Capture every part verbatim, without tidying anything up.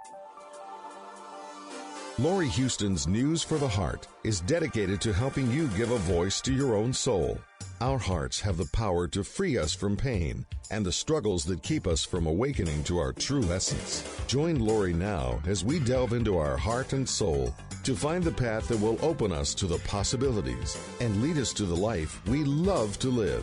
Laurie Houston's News for the Heart is dedicated to helping you give a voice to your own soul. Our hearts have the power to free us from pain and the struggles that keep us from awakening to our true essence. Join Laurie now as we delve into our heart and soul to find the path that will open us to the possibilities and lead us to the life we love to live.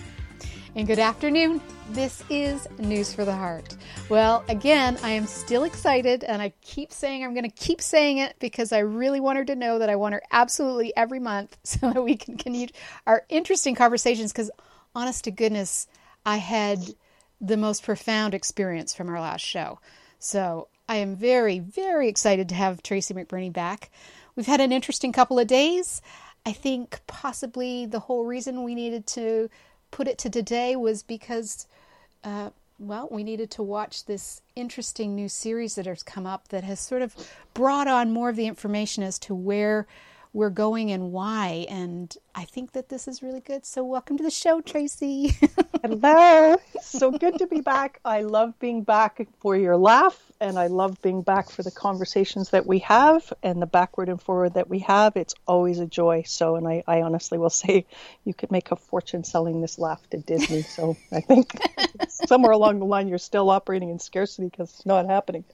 And good afternoon. This is News for the Heart. Well, again, I am still excited, and I keep saying I'm going to keep saying it because I really want her to know that I want her absolutely every month so that we can continue our interesting conversations, because honest to goodness, I had the most profound experience from our last show. So I am very, very excited to have Tracy McBurney back. We've had an interesting couple of days. I think possibly the whole reason we needed to put it to today was because, uh, well, we needed to watch this interesting new series that has come up that has sort of brought on more of the information as to where we're going and why. And I think that this is really good. So welcome to the show, Tracy. Hello. So good to be back. I love being back for your laugh, and I love being back for the conversations that we have and the backward and forward that we have. It's always a joy. So, and I, I honestly will say you could make a fortune selling this laugh to Disney. So I think somewhere along the line, you're still operating in scarcity because it's not happening.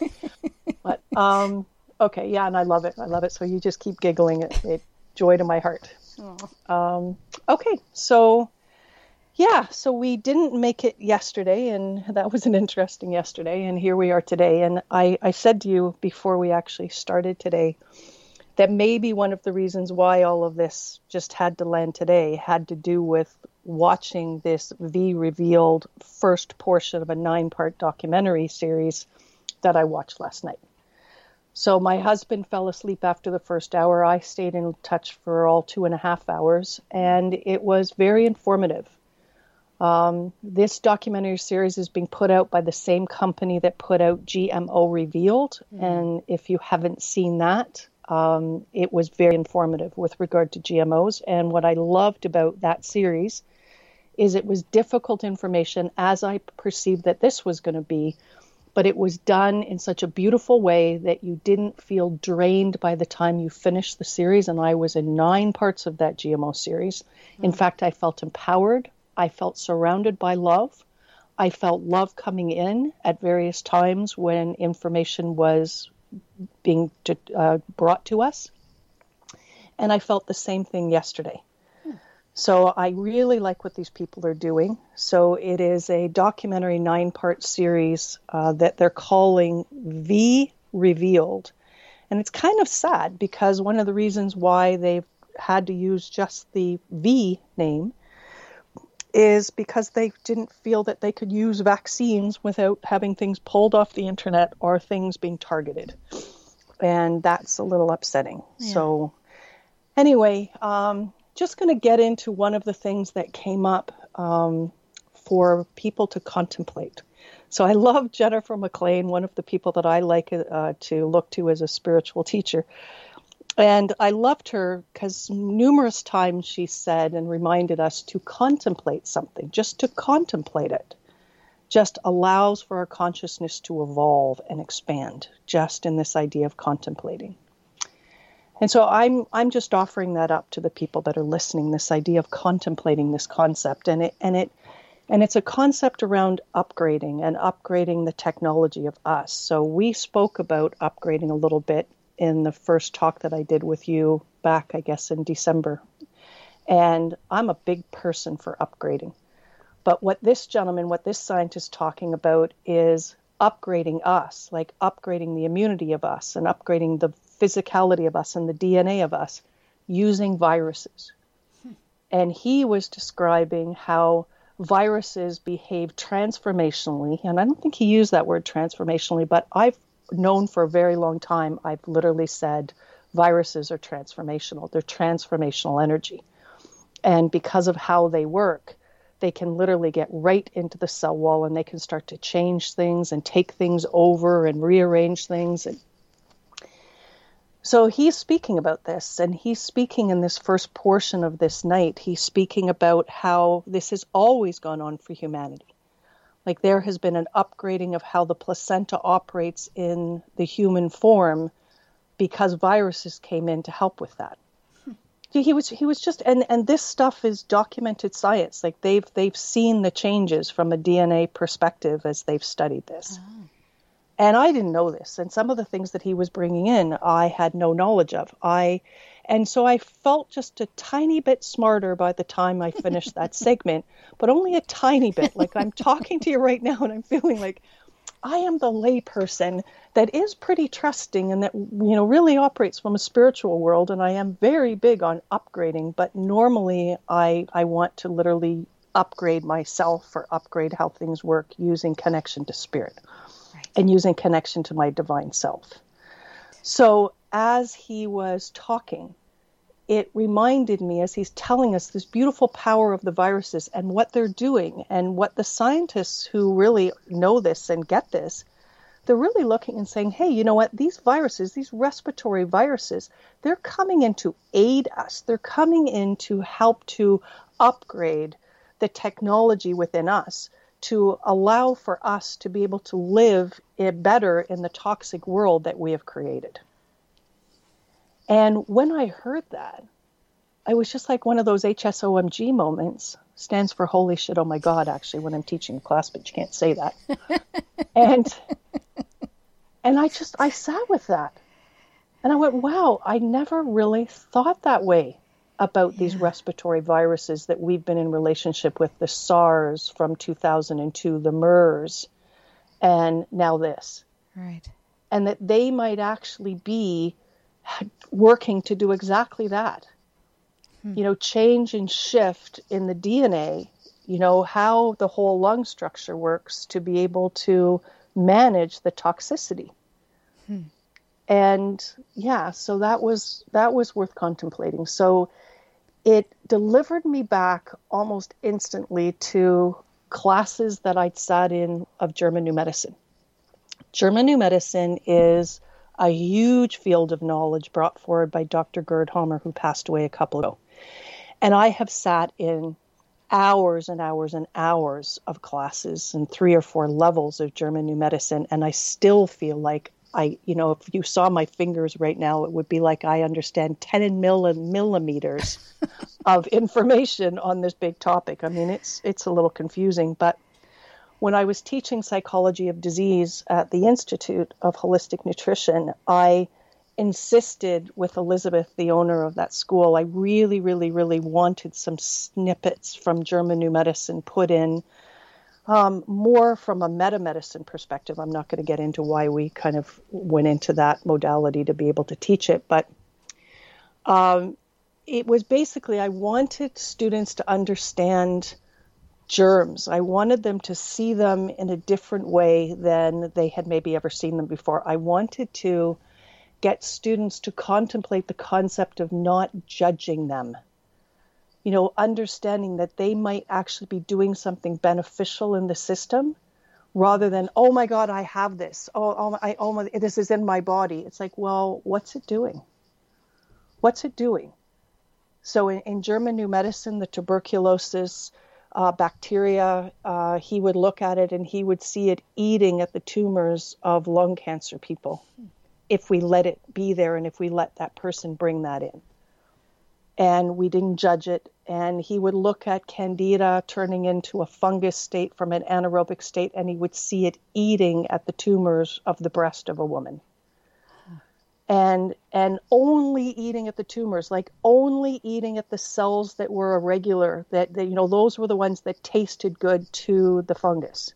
But, um, okay. Yeah. And I love it. I love it. So you just keep giggling. It, it joy to my heart. Um, okay. So, Yeah, so we didn't make it yesterday, and that was an interesting yesterday, and here we are today. And I, I said to you before we actually started today that maybe one of the reasons why all of this just had to land today had to do with watching this V Revealed first portion of a nine-part documentary series that I watched last night. So my husband fell asleep after the first hour. I stayed in touch for all two and a half hours, and it was very informative. Um, this documentary series is being put out by the same company that put out G M O Revealed. Mm. And if you haven't seen that, um, it was very informative with regard to G M Os. And what I loved about that series is it was difficult information, as I perceived that this was going to be, but it was done in such a beautiful way that you didn't feel drained by the time you finished the series. And I was in nine parts of that G M O series. Mm. In fact, I felt empowered. I felt surrounded by love. I felt love coming in at various times when information was being uh, brought to us. And I felt the same thing yesterday. Hmm. So I really like what these people are doing. So it is a documentary nine-part series uh, that they're calling V Revealed. And it's kind of sad because one of the reasons why they've had to use just the V name is because they didn't feel that they could use vaccines without having things pulled off the internet or things being targeted. And that's a little upsetting. Yeah. So anyway, um, just going to get into one of the things that came up um, for people to contemplate. So I love Jennifer McLean, one of the people that I like uh, to look to as a spiritual teacher. And I loved her because numerous times she said and reminded us to contemplate something, just to contemplate it, just allows for our consciousness to evolve and expand, just in this idea of contemplating. And so I'm I'm just offering that up to the people that are listening, this idea of contemplating this concept. And it and it and it's a concept around upgrading and upgrading the technology of us. So we spoke about upgrading a little bit in the first talk that I did with you back, I guess, in December. And I'm a big person for upgrading. But what this gentleman, what this scientist is talking about is upgrading us, like upgrading the immunity of us and upgrading the physicality of us and the D N A of us using viruses. Hmm. And he was describing how viruses behave transformationally. And I don't think he used that word transformationally, but I've known for a very long time, I've literally said viruses are transformational. They're transformational energy. And because of how they work, they can literally get right into the cell wall and they can start to change things and take things over and rearrange things. And so he's speaking about this, and he's speaking in this first portion of this night. He's speaking about how this has always gone on for humanity. Like there has been an upgrading of how the placenta operates in the human form because viruses came in to help with that. Hmm. He was he was just and, and this stuff is documented science. Like they've they've seen the changes from a D N A perspective as they've studied this. Oh. And I didn't know this. And some of the things that he was bringing in, I had no knowledge of. I, and so I felt just a tiny bit smarter by the time I finished that segment, but only a tiny bit. Like I'm talking to you right now and I'm feeling like I am the layperson that is pretty trusting and that, you know, really operates from a spiritual world. And I am very big on upgrading, but normally I, I want to literally upgrade myself or upgrade how things work using connection to spirit. And using connection to my divine self. So as he was talking, it reminded me, as he's telling us this beautiful power of the viruses and what they're doing and what the scientists who really know this and get this, they're really looking and saying, hey, you know what, these viruses, these respiratory viruses, they're coming in to aid us. They're coming in to help to upgrade the technology within us, to allow for us to be able to live better in the toxic world that we have created. And when I heard that, I was just like one of those H S O M G moments, stands for holy shit, oh my God, actually, when I'm teaching a class, but you can't say that. and and I just, I sat with that. And I went, wow, I never really thought that way about yeah. these respiratory viruses that we've been in relationship with, the SARS from two thousand two, the MERS, and now this. Right. And that they might actually be working to do exactly that. Hmm. You know, change and shift in the D N A, you know, how the whole lung structure works to be able to manage the toxicity. Hmm. And yeah, so that was that was worth contemplating. So it delivered me back almost instantly to classes that I'd sat in of German New Medicine. German New Medicine is a huge field of knowledge brought forward by Doctor Gerd Hammer, who passed away a couple ago. And I have sat in hours and hours and hours of classes and three or four levels of German New Medicine, and I still feel like I, you know, if you saw my fingers right now, it would be like I understand ten millimeters of information on this big topic. I mean, it's it's a little confusing, but when I was teaching psychology of disease at the Institute of Holistic Nutrition, I insisted with Elizabeth, the owner of that school, I really, really, really wanted some snippets from German New Medicine put in. Um, more from a meta-medicine perspective. I'm not going to get into why we kind of went into that modality to be able to teach it, but um, it was basically, I wanted students to understand germs. I wanted them to see them in a different way than they had maybe ever seen them before. I wanted to get students to contemplate the concept of not judging them. You know, understanding that they might actually be doing something beneficial in the system rather than, oh my God, I have this. Oh, oh, I, oh my, this is in my body. It's like, well, what's it doing? What's it doing? So in, in German New Medicine, the tuberculosis uh, bacteria, uh, he would look at it and he would see it eating at the tumors of lung cancer people if we let it be there and if we let that person bring that in. And we didn't judge it. And he would look at candida turning into a fungus state from an anaerobic state, and he would see it eating at the tumors of the breast of a woman. And and only eating at the tumors, like only eating at the cells that were irregular, that, that you know, those were the ones that tasted good to the fungus.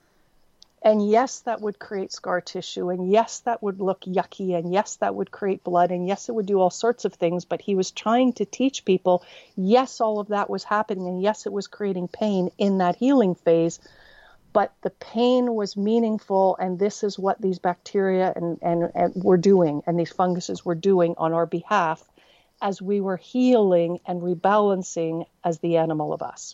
And yes, that would create scar tissue. And yes, that would look yucky. And yes, that would create blood. And yes, it would do all sorts of things. But he was trying to teach people, yes, all of that was happening. And yes, it was creating pain in that healing phase. But the pain was meaningful. And this is what these bacteria and, and, and were doing. And these funguses were doing on our behalf as we were healing and rebalancing as the animal of us.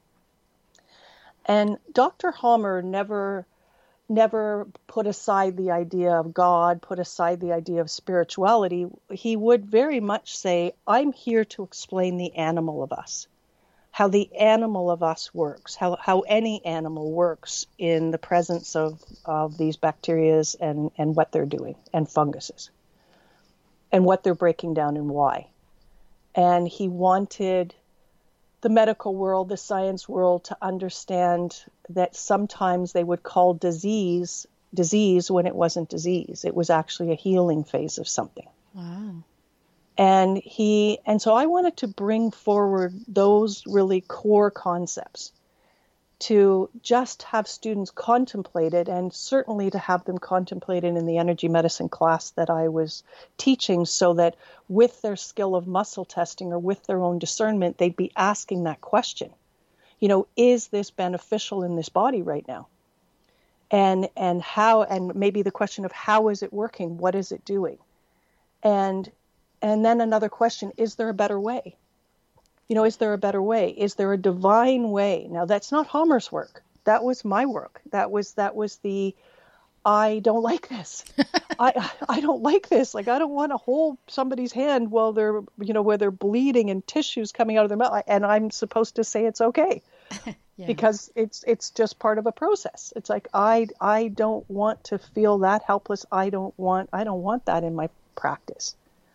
And Doctor Hammer never... never put aside the idea of God, put aside the idea of spirituality. He would very much say, I'm here to explain the animal of us. how the animal of us works, how, how any animal works in the presence of, of these bacterias and, and what they're doing, and funguses, and what they're breaking down and why. And he wanted the medical world, the science world, to understand that sometimes they would call disease disease when it wasn't disease. It was actually a healing phase of something. Wow. And he, and so I wanted to bring forward those really core concepts to just have students contemplate it, and certainly to have them contemplate it in the energy medicine class that I was teaching, so that with their skill of muscle testing or with their own discernment, they'd be asking that question. You know, is this beneficial in this body right now? And, and how, and maybe the question of how is it working? What is it doing? And, and then another question, is there a better way? You know, is there a better way? Is there a divine way? Now, that's not Hamer's work. That was my work. That was, that was the, I don't like this. I, I don't like this. Like, I don't want to hold somebody's hand while they're, you know, where they're bleeding and tissues coming out of their mouth. And I'm supposed to say it's okay. Yeah. Because it's it's just part of a process. It's like I I don't want to feel that helpless. I don't want I don't want that in my practice.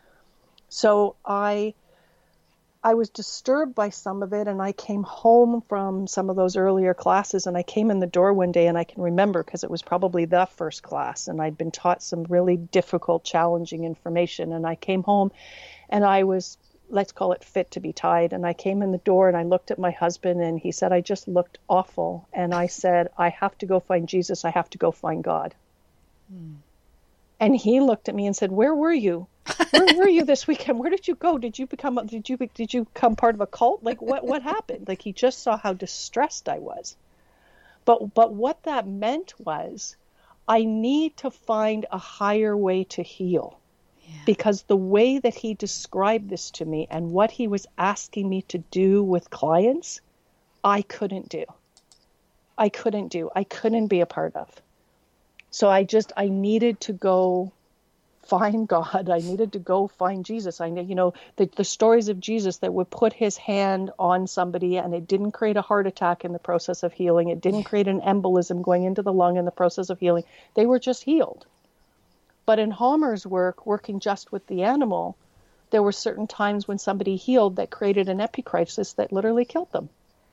So I I was disturbed by some of it, and I came home from some of those earlier classes, and I came in the door one day, and I can remember because it was probably the first class, and I'd been taught some really difficult, challenging information, and I came home, and I was, let's call it fit to be tied. And I came in the door and I looked at my husband, and he said, I just looked awful. And I said, I have to go find Jesus. I have to go find God. Hmm. And he looked at me and said, where were you? Where were you this weekend? Where did you go? Did you become, did you, did you become part of a cult? Like what, what happened? Like he just saw how distressed I was. But, but what that meant was I need to find a higher way to heal. Yeah. Because the way that he described this to me and what he was asking me to do with clients, I couldn't do. I couldn't do. I couldn't be a part of. So I just, I needed to go find God. I needed to go find Jesus. I know, you know, the, the stories of Jesus that would put his hand on somebody and it didn't create a heart attack in the process of healing. It didn't create an embolism going into the lung in the process of healing. They were just healed. But in Hamer's work, working just with the animal, there were certain times when somebody healed that created an epicrisis that literally killed them.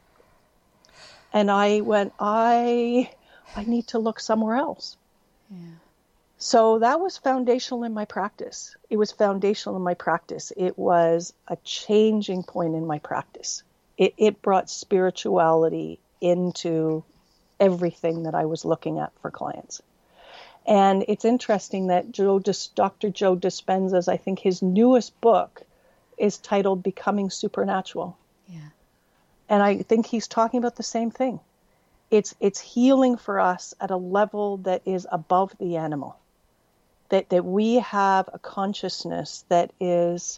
And I went, I, I need to look somewhere else. Yeah. So that was foundational in my practice. It was foundational in my practice. It was a changing point in my practice. It, it brought spirituality into everything that I was looking at for clients. And it's interesting that Joe, Doctor Joe Dispenza's, I think his newest book is titled Becoming Supernatural. Yeah. And I think he's talking about the same thing. It's it's healing for us at a level that is above the animal. That that we have a consciousness that is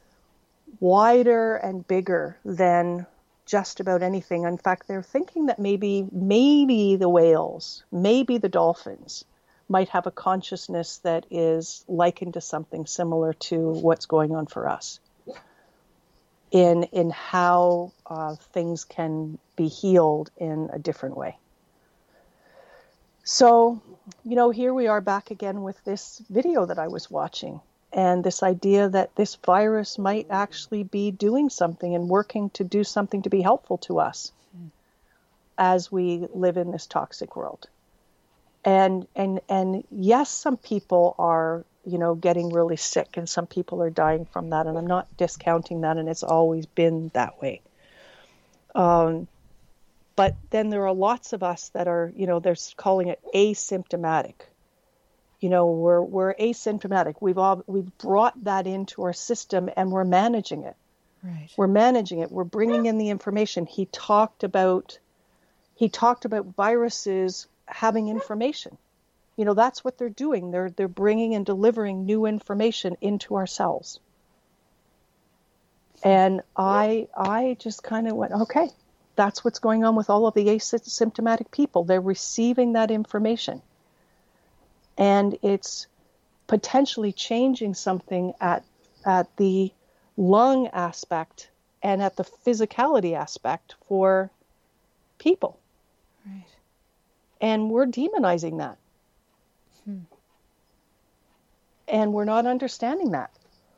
wider and bigger than just about anything. In fact, they're thinking that maybe maybe the whales, maybe the dolphins might have a consciousness that is likened to something similar to what's going on for us in in how uh, things can be healed in a different way. So, you know, here we are back again with this video that I was watching, and this idea that this virus might actually be doing something and working to do something to be helpful to us mm. as we live in this toxic world. And, and, and yes, some people are, you know, getting really sick, and some people are dying from that. And I'm not discounting that. And it's always been that way. Um, but then there are lots of us that are, you know, they're calling it asymptomatic. You know, we're, we're asymptomatic. We've all, we've brought that into our system and we're managing it. Right. We're managing it. We're bringing in the information. He talked about, he talked about viruses having information. You know, that's what they're doing. They're they're bringing and delivering new information into our cells. And I I just kind of went, okay, that's what's going on with all of the asymptomatic people. They're receiving that information. And it's potentially changing something at at the lung aspect and at the physicality aspect for people. Right. And we're demonizing that. Hmm. And we're not understanding that.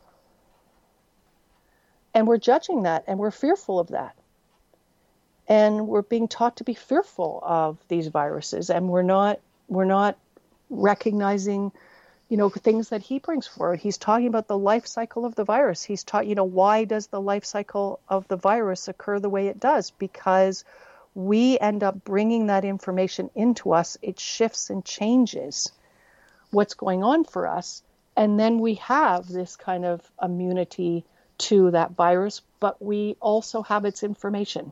And we're judging that, and we're fearful of that. And we're being taught to be fearful of these viruses, and we're not we're not recognizing, you know, things that he brings forward. He's talking about the life cycle of the virus. He's taught, you know, why does the life cycle of the virus occur the way it does? Because we end up bringing that information into us. It shifts and changes what's going on for us. And then we have this kind of immunity to that virus, but we also have its information.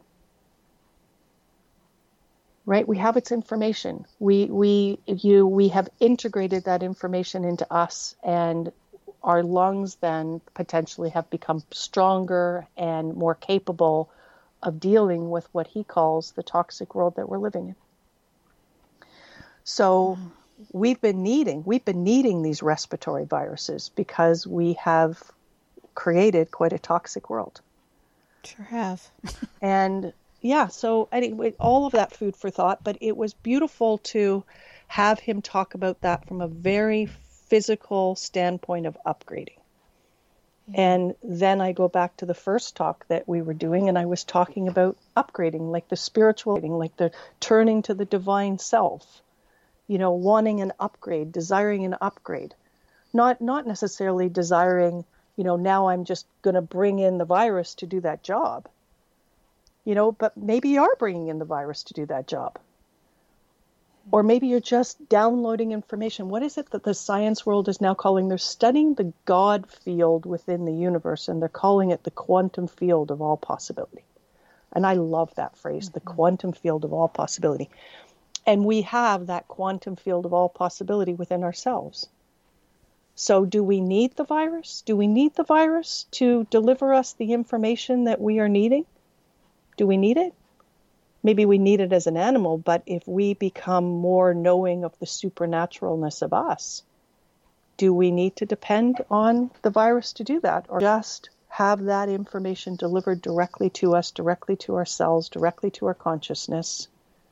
Right? We have its information. We we you we have integrated that information into us, and our lungs then potentially have become stronger and more capable of dealing with what he calls the toxic world that we're living in. So mm. we've been needing we've been needing these respiratory viruses because we have created quite a toxic world. Sure have. And yeah, so anyway, all of that food for thought, but it was beautiful to have him talk about that from a very physical standpoint of upgrading. Yeah. And then I go back to the first talk that we were doing, and I was talking about upgrading, like the spiritual, like the turning to the divine self, you know, wanting an upgrade, desiring an upgrade, not not necessarily desiring, you know, now I'm just going to bring in the virus to do that job. You know, but maybe you are bringing in the virus to do that job. Or maybe you're just downloading information. What is it that the science world is now calling? They're studying the God field within the universe, and they're calling it the quantum field of all possibility. And I love that phrase, mm-hmm. the quantum field of all possibility. And we have that quantum field of all possibility within ourselves. So do we need the virus? Do we need the virus to deliver us the information that we are needing? Do we need it? Maybe we need it as an animal, but if we become more knowing of the supernaturalness of us, do we need to depend on the virus to do that, or just have that information delivered directly to us, directly to our cells, directly to our consciousness?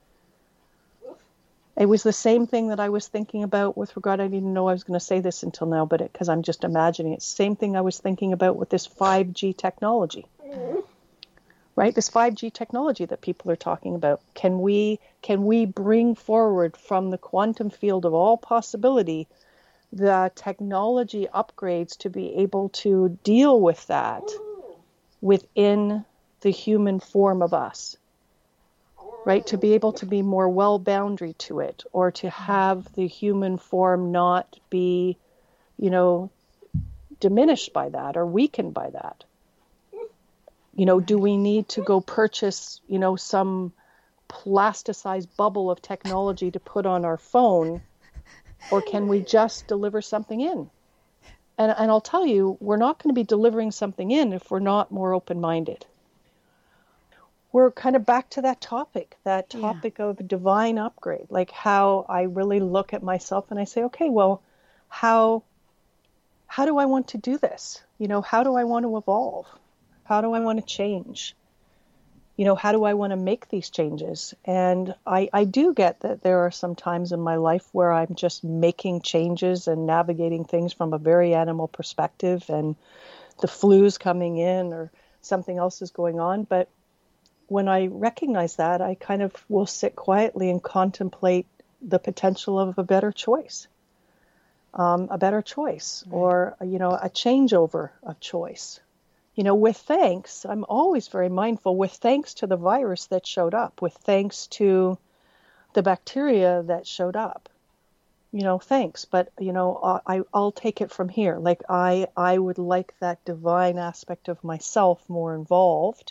It was the same thing that I was thinking about with regard, I didn't know I was going to say this until now, but because I'm just imagining it, same thing I was thinking about with this five G technology. Right, this five G technology that people are talking about. Can we can we bring forward from the quantum field of all possibility the technology upgrades to be able to deal with that within the human form of us? Right, to be able to be more well-boundary to it, or to have the human form not be, you know, diminished by that or weakened by that. You know, do we need to go purchase, you know, some plasticized bubble of technology to put on our phone, or can we just deliver something in? And, and I'll tell you, we're not going to be delivering something in if we're not more open-minded. We're kind of back to that topic, that topic yeah. of divine upgrade, like how I really look at myself and I say, okay, well, how how do I want to do this? You know, how do I want to evolve? How do I want to change? You know, how do I want to make these changes? And I, I do get that there are some times in my life where I'm just making changes and navigating things from a very animal perspective, and the flu's coming in or something else is going on. But when I recognize that, I kind of will sit quietly and contemplate the potential of a better choice, um, a better choice, right. or, you know, a changeover of choice. You know, with thanks, I'm always very mindful, with thanks to the virus that showed up, with thanks to the bacteria that showed up, you know, thanks. But, you know, I, I'll take it from here. Like, I, I would like that divine aspect of myself more involved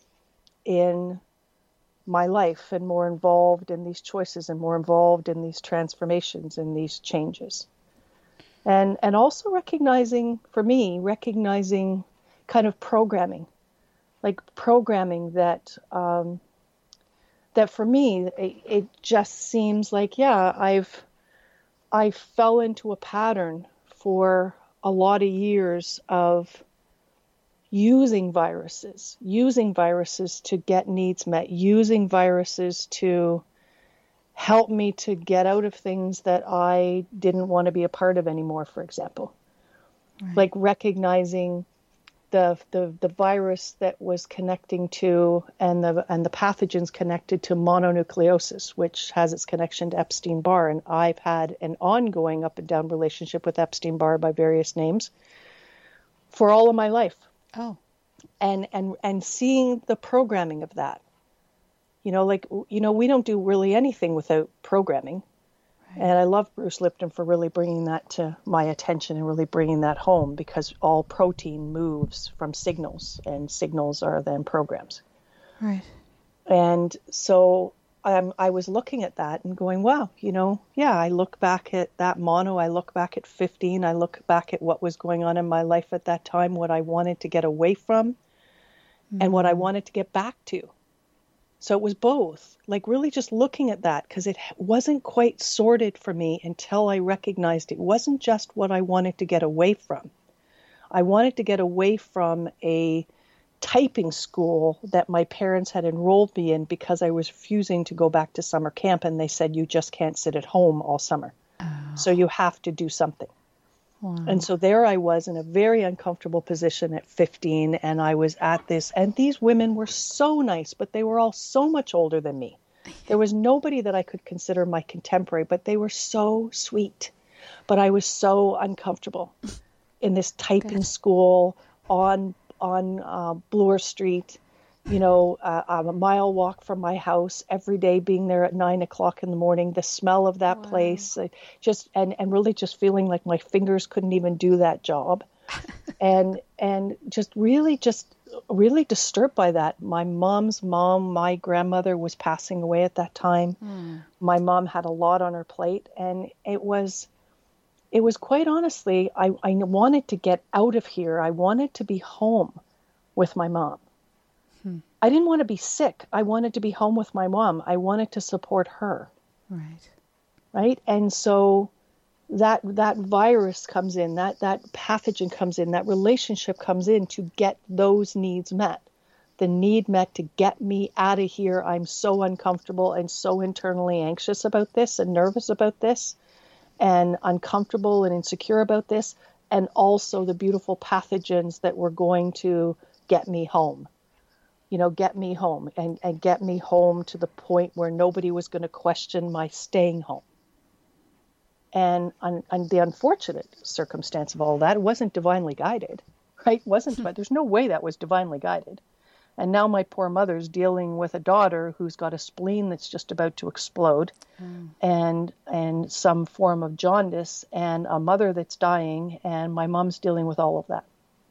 in my life, and more involved in these choices, and more involved in these transformations and these changes. And, and also recognizing, for me, recognizing kind of programming, like programming that, um, that for me, it, it just seems like, yeah, I've, I fell into a pattern for a lot of years of, using viruses, using viruses to get needs met, using viruses to help me to get out of things that I didn't want to be a part of anymore, for example. Right. Like recognizing the, the the virus that was connecting to and the and the pathogens connected to mononucleosis, which has its connection to Epstein-Barr. And I've had an ongoing up and down relationship with Epstein-Barr by various names for all of my life. Oh. And and and seeing the programming of that. You know, like, you know, we don't do really anything without programming. Right. And I love Bruce Lipton for really bringing that to my attention and really bringing that home, because all protein moves from signals, and signals are then programs. Right. And so um, I was looking at that and going, wow, you know, yeah, I look back at that mono, I look back at fifteen, I look back at what was going on in my life at that time, what I wanted to get away from, mm-hmm. and what I wanted to get back to. So it was both, like really just looking at that, because it wasn't quite sorted for me until I recognized it wasn't just what I wanted to get away from. I wanted to get away from a typing school that my parents had enrolled me in because I was refusing to go back to summer camp, and they said, you just can't sit at home all summer. Oh. So you have to do something. Wow. And so there I was in a very uncomfortable position at fifteen, and I was at this, and these women were so nice, but they were all so much older than me. There was nobody that I could consider my contemporary, but they were so sweet. But I was so uncomfortable in this typing Good. school on on uh, Bloor Street, you know, uh, I'm a mile walk from my house every day, being there at nine o'clock in the morning, the smell of that wow. place, uh, just and, and really just feeling like my fingers couldn't even do that job. and and just really just really disturbed by that. My mom's mom, my grandmother, was passing away at that time. Mm. My mom had a lot on her plate, and it was it was quite honestly, I, I wanted to get out of here. I wanted to be home with my mom. I didn't want to be sick. I wanted to be home with my mom. I wanted to support her. Right. Right. And so that that virus comes in, that that pathogen comes in, that relationship comes in to get those needs met. The need met to get me out of here. I'm so uncomfortable and so internally anxious about this and nervous about this and uncomfortable and insecure about this. And also the beautiful pathogens that were going to get me home. You know, get me home and, and get me home to the point where nobody was going to question my staying home. And, and, and the unfortunate circumstance of all that, it wasn't divinely guided, right? Wasn't, but there's no way that was divinely guided. And now my poor mother's dealing with a daughter who's got a spleen that's just about to explode mm. and, and some form of jaundice, and a mother that's dying, and my mom's dealing with all of that.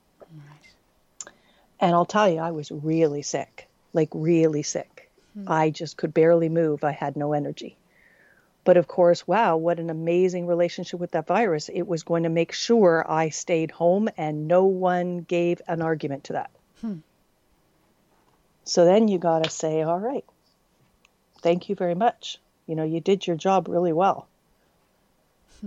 And I'll tell you, I was really sick, like really sick. Mm. I just could barely move. I had no energy. But of course, wow, what an amazing relationship with that virus. It was going to make sure I stayed home, and no one gave an argument to that. Hmm. So then you got to say, all right, thank you very much. You know, you did your job really well. Hmm.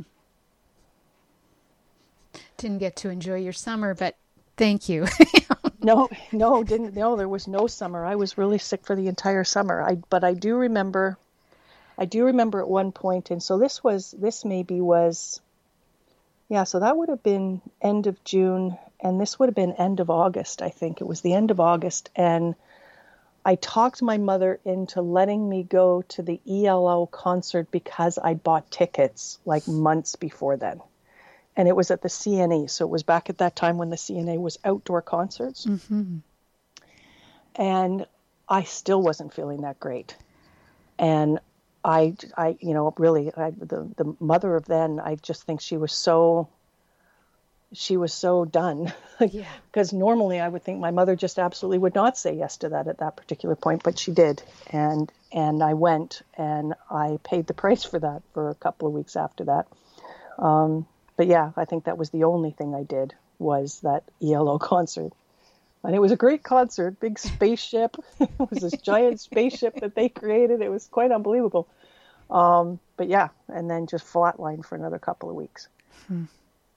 Didn't get to enjoy your summer, but thank you. No, no, didn't. No, there was no summer. I was really sick for the entire summer. I, but I do remember, I do remember at one point, and so this was, this maybe was, yeah, so that would have been end of June, and this would have been end of August, I think. It was the end of August, and I talked my mother into letting me go to the E L O concert because I bought tickets like months before then. And it was at the C N A. So it was back at that time when the C N A was outdoor concerts. Mm-hmm. And I still wasn't feeling that great. And I, I you know, really, I, the, the mother of then, I just think she was so, she was so done. Yeah. Because normally I would think my mother just absolutely would not say yes to that at that particular point, but she did. And, and I went, and I paid the price for that for a couple of weeks after that. Um, But yeah, I think that was the only thing I did, was that E L O concert. And it was a great concert, big spaceship. It was this giant spaceship that they created. It was quite unbelievable. Um, but yeah, and then just flatlined for another couple of weeks. Hmm.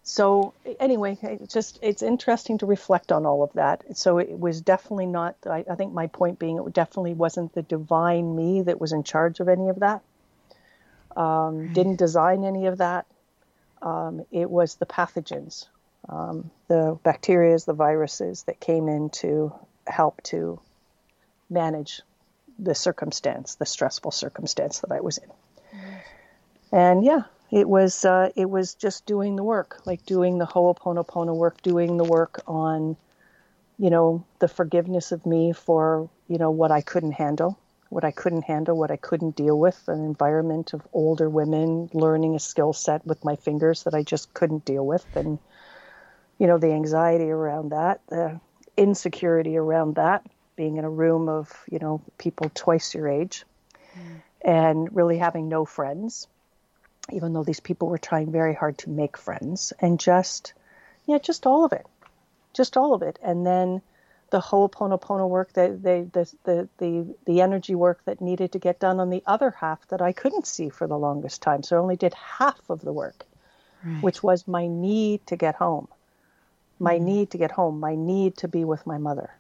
so anyway, it's just, it's interesting to reflect on all of that. So it was definitely not, I, I think my point being, it definitely wasn't the divine me that was in charge of any of that. Um, right. Didn't design any of that. Um, it was the pathogens, um, the bacteria, the viruses that came in to help to manage the circumstance, the stressful circumstance that I was in. Mm. And yeah, it was uh, it was just doing the work, like doing the Ho'oponopono work, doing the work on, you know, the forgiveness of me for, you know, what I couldn't handle, what I couldn't handle, what I couldn't deal with, an environment of older women, learning a skill set with my fingers that I just couldn't deal with. And, you know, the anxiety around that, the insecurity around that, being in a room of, you know, people twice your age mm. and really having no friends, even though these people were trying very hard to make friends, and just, yeah, just all of it, just all of it. And then the Ho'oponopono work, the, the, the, the, the, the energy work that needed to get done on the other half that I couldn't see for the longest time. So I only did half of the work, right. which was my need to get home, my mm. need to get home, my need to be with my mother.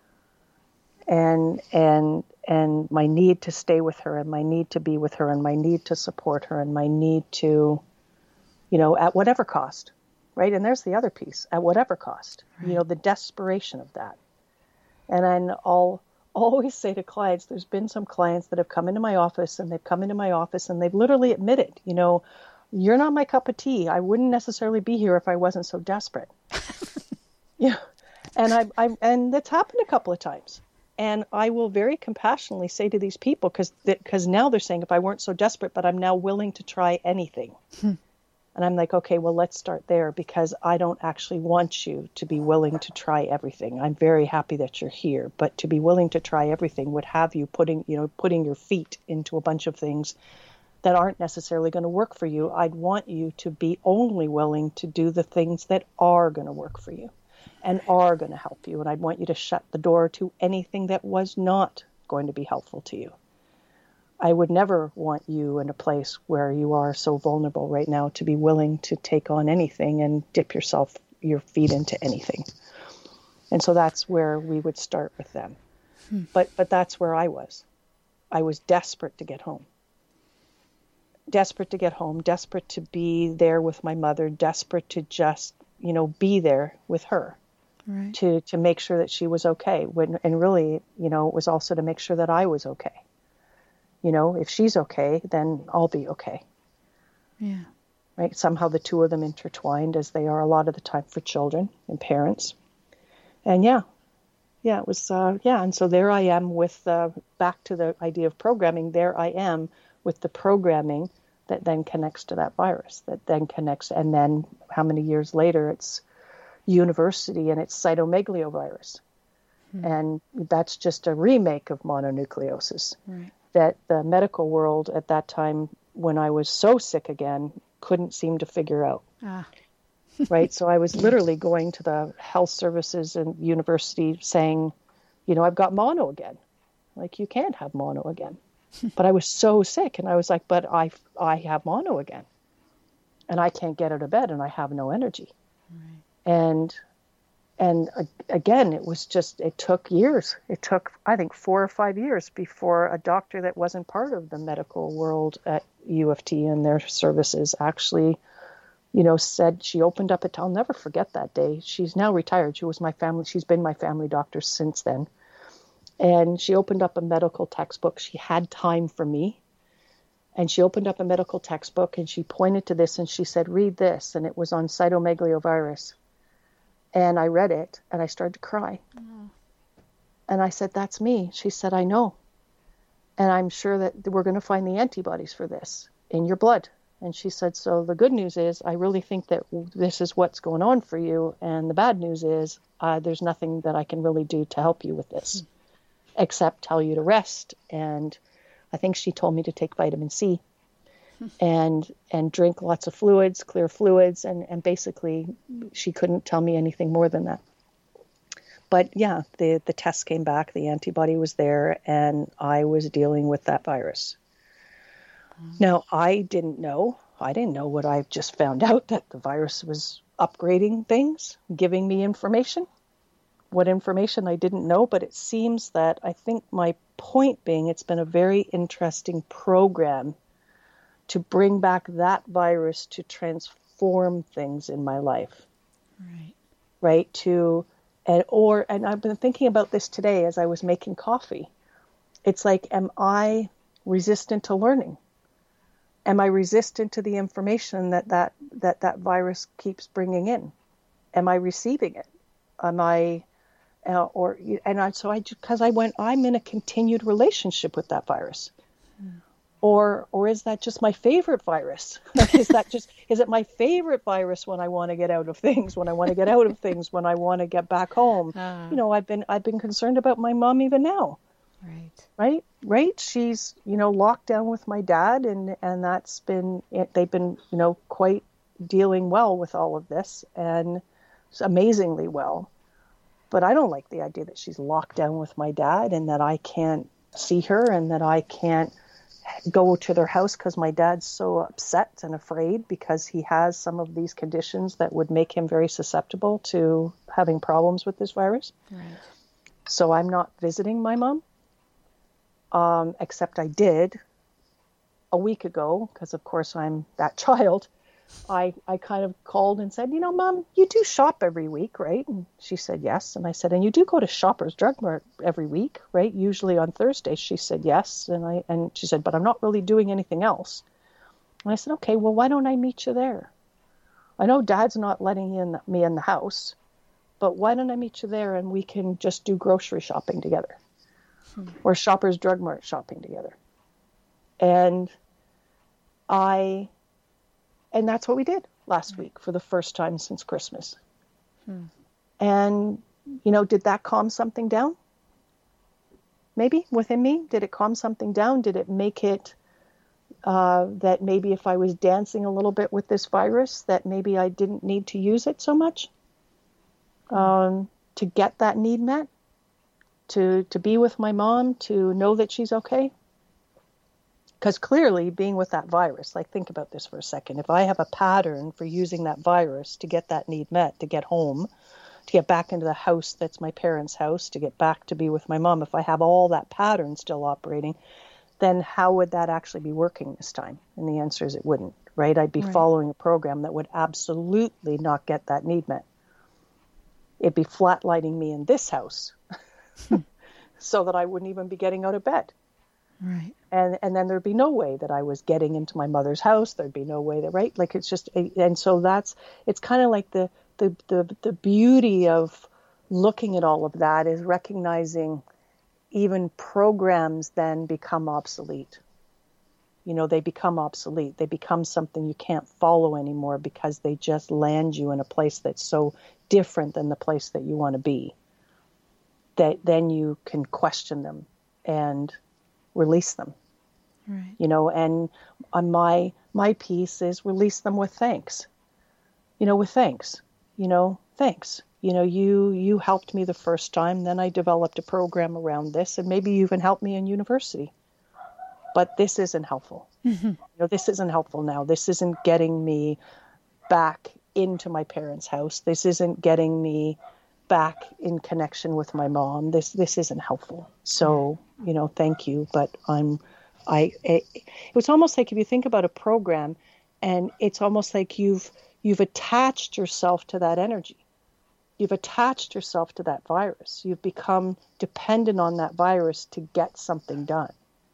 And, and, and my need to stay with her, and my need to be with her, and my need to support her, and my need to, you know, at whatever cost, right? And there's the other piece, at whatever cost, right. you know, the desperation of that. And then I'll always say to clients, there's been some clients that have come into my office, and they've come into my office and they've literally admitted, you know, you're not my cup of tea. I wouldn't necessarily be here if I wasn't so desperate. yeah. And I, I, and that's happened a couple of times. And I will very compassionately say to these people, because because now they're saying, if I weren't so desperate, but I'm now willing to try anything. Hmm. And I'm like, okay, well, let's start there, because I don't actually want you to be willing to try everything. I'm very happy that you're here, but to be willing to try everything would have you putting, you know, putting your feet into a bunch of things that aren't necessarily going to work for you. I'd want you to be only willing to do the things that are going to work for you and are going to help you. And I'd want you to shut the door to anything that was not going to be helpful to you. I would never want you in a place where you are so vulnerable right now to be willing to take on anything and dip yourself, your feet into anything. And so that's where we would start with them. Hmm. But but that's where I was. I was desperate to get home. Desperate to get home, desperate to be there with my mother, desperate to just, you know, be there with her. Right. To, to make sure that she was okay. When, and really, you know, it was also to make sure that I was okay. You know, if she's okay, then I'll be okay. Yeah. Right. Somehow the two of them intertwined, as they are a lot of the time for children and parents. And yeah, yeah, it was, uh, yeah. And so there I am with, uh, back to the idea of programming, there I am with the programming that then connects to that virus, that then connects. And then how many years later, it's university and it's cytomegalovirus. Hmm. And that's just a remake of mononucleosis. Right. That the medical world at that time, when I was so sick again, couldn't seem to figure out. Ah. Right. So I was literally going to the health services and university saying, you know, I've got mono again. Like, you can't have mono again. But I was so sick, and I was like, but I, I have mono again, and I can't get out of bed, and I have no energy. Right. And And again, it was just, it took years. It took, I think, four or five years before a doctor that wasn't part of the medical world at U of T and their services actually, you know, said, she opened up it. I'll never forget that day. She's now retired. She was my family. She's been my family doctor since then. And she opened up a medical textbook. She had time for me. And she opened up a medical textbook and she pointed to this and she said, read this. And it was on cytomegalovirus. And I read it and I started to cry. Oh. And I said, that's me. She said, I know. And I'm sure that we're going to find the antibodies for this in your blood. And she said, so the good news is I really think that this is what's going on for you. And the bad news is uh, there's nothing that I can really do to help you with this, mm. except tell you to rest. And I think she told me to take vitamin C. and and drink lots of fluids, clear fluids, and, and basically she couldn't tell me anything more than that. But yeah, the, the test came back, the antibody was there, and I was dealing with that virus. Mm-hmm. Now, I didn't know, I didn't know what I just found out, that the virus was upgrading things, giving me information, what information I didn't know. But it seems that I think my point being, it's been a very interesting program to bring back that virus to transform things in my life. Right. Right. To, and, or, and I've been thinking about this today as I was making coffee. It's like, am I resistant to learning? Am I resistant to the information that that, that, that virus keeps bringing in? Am I receiving it? Am I, uh, or, and I, so I, because I went, I'm in a continued relationship with that virus. Hmm. Or, or is that just my favorite virus? Is that just, is it my favorite virus when I want to get out of things, when I want to get out of things, when I want to get back home? Uh, you know, I've been, I've been concerned about my mom even now. Right. Right. Right. She's, you know, locked down with my dad, and, and that's been, they've been, you know, quite dealing well with all of this, and amazingly well. But I don't like the idea that she's locked down with my dad and that I can't see her and that I can't go to their house because my dad's so upset and afraid because he has some of these conditions that would make him very susceptible to having problems with this virus. Right. So I'm not visiting my mom, um, except I did a week ago because, of course, I'm that child. I, I kind of called and said, you know, Mom, you do shop every week, right? And she said, yes. And I said, and you do go to Shoppers Drug Mart every week, right? Usually on Thursdays. She said, yes. And I, and she said, but I'm not really doing anything else. And I said, okay, well, why don't I meet you there? I know Dad's not letting in, me in the house, but why don't I meet you there and we can just do grocery shopping together hmm. or Shoppers Drug Mart shopping together. And I... And that's what we did last week for the first time since Christmas. Hmm. And, you know, did that calm something down? Maybe within me? Did it calm something down? Did it make it uh, that maybe if I was dancing a little bit with this virus, that maybe I didn't need to use it so much um, to get that need met? To, to be with my mom, to know that she's okay? Because clearly being with that virus, like think about this for a second. If I have a pattern for using that virus to get that need met, to get home, to get back into the house that's my parents' house, to get back to be with my mom, if I have all that pattern still operating, then how would that actually be working this time? And the answer is it wouldn't, right? I'd be right. following a program that would absolutely not get that need met. It'd be flatlining me in this house so that I wouldn't even be getting out of bed. Right. And and then there'd be no way that I was getting into my mother's house. There'd be no way that, right? Like it's just, and so that's, it's kind of like the, the, the, the beauty of looking at all of that is recognizing even programs then become obsolete. You know, they become obsolete. They become something you can't follow anymore because they just land you in a place that's so different than the place that you want to be. That then you can question them and release them, right. you know, and on my, my piece is release them with thanks, you know, with thanks, you know, thanks, you know, you, you helped me the first time. Then I developed a program around this, and maybe you even helped me in university, but this isn't helpful. Mm-hmm. You know, this isn't helpful now. This isn't getting me back into my parents' house. This isn't getting me back in connection with my mom. This, this isn't helpful. So, you know, thank you. But I'm, I, it, it's almost like if you think about a program and it's almost like you've, you've attached yourself to that energy. You've attached yourself to that virus. You've become dependent on that virus to get something done.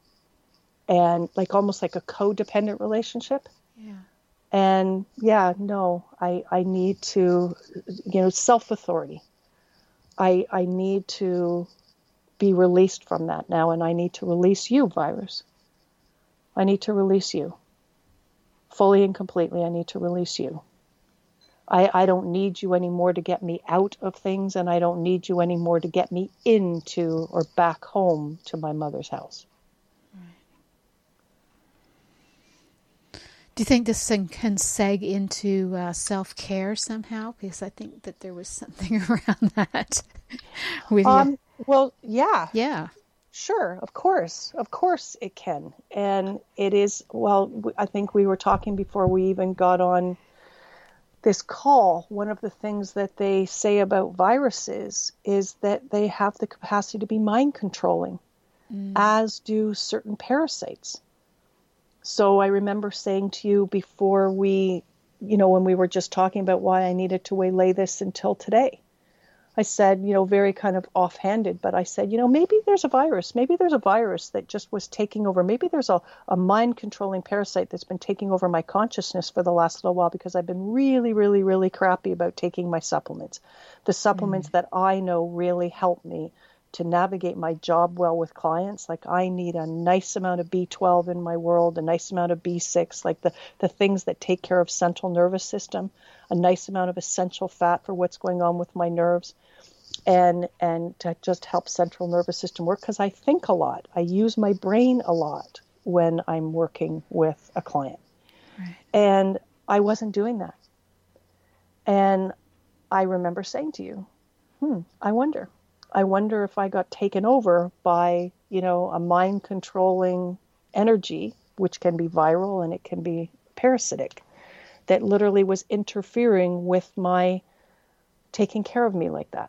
And like, almost like a codependent relationship. Yeah. And yeah, no, I, I need to, you know, self-authority. I, I need to be released from that now, and I need to release you, virus. I need to release you. Fully and completely, I need to release you. I, I don't need you anymore to get me out of things, and I don't need you anymore to get me into or back home to my mother's house. Do you think this thing can seg into uh, self-care somehow? Because I think that there was something around that with um, you. Well, yeah. Yeah. Sure, of course. Of course it can. And it is, well, I think we were talking before we even got on this call, one of the things that they say about viruses is that they have the capacity to be mind controlling, mm. as do certain parasites. So I remember saying to you before we, you know, when we were just talking about why I needed to waylay this until today, I said, you know, very kind of offhanded, but I said, you know, maybe there's a virus. Maybe there's a virus that just was taking over. Maybe there's a, a mind-controlling parasite that's been taking over my consciousness for the last little while because I've been really, really, really crappy about taking my supplements. The supplements mm. that I know really help me to navigate my job well with clients. Like I need a nice amount of B twelve in my world, a nice amount of B six, like the, the things that take care of central nervous system, a nice amount of essential fat for what's going on with my nerves. And and to just help central nervous system work, because I think a lot. I use my brain a lot when I'm working with a client. Right. And I wasn't doing that. And I remember saying to you, hmm, I wonder. I wonder if I got taken over by, you know, a mind-controlling energy, which can be viral and it can be parasitic, that literally was interfering with my taking care of me like that.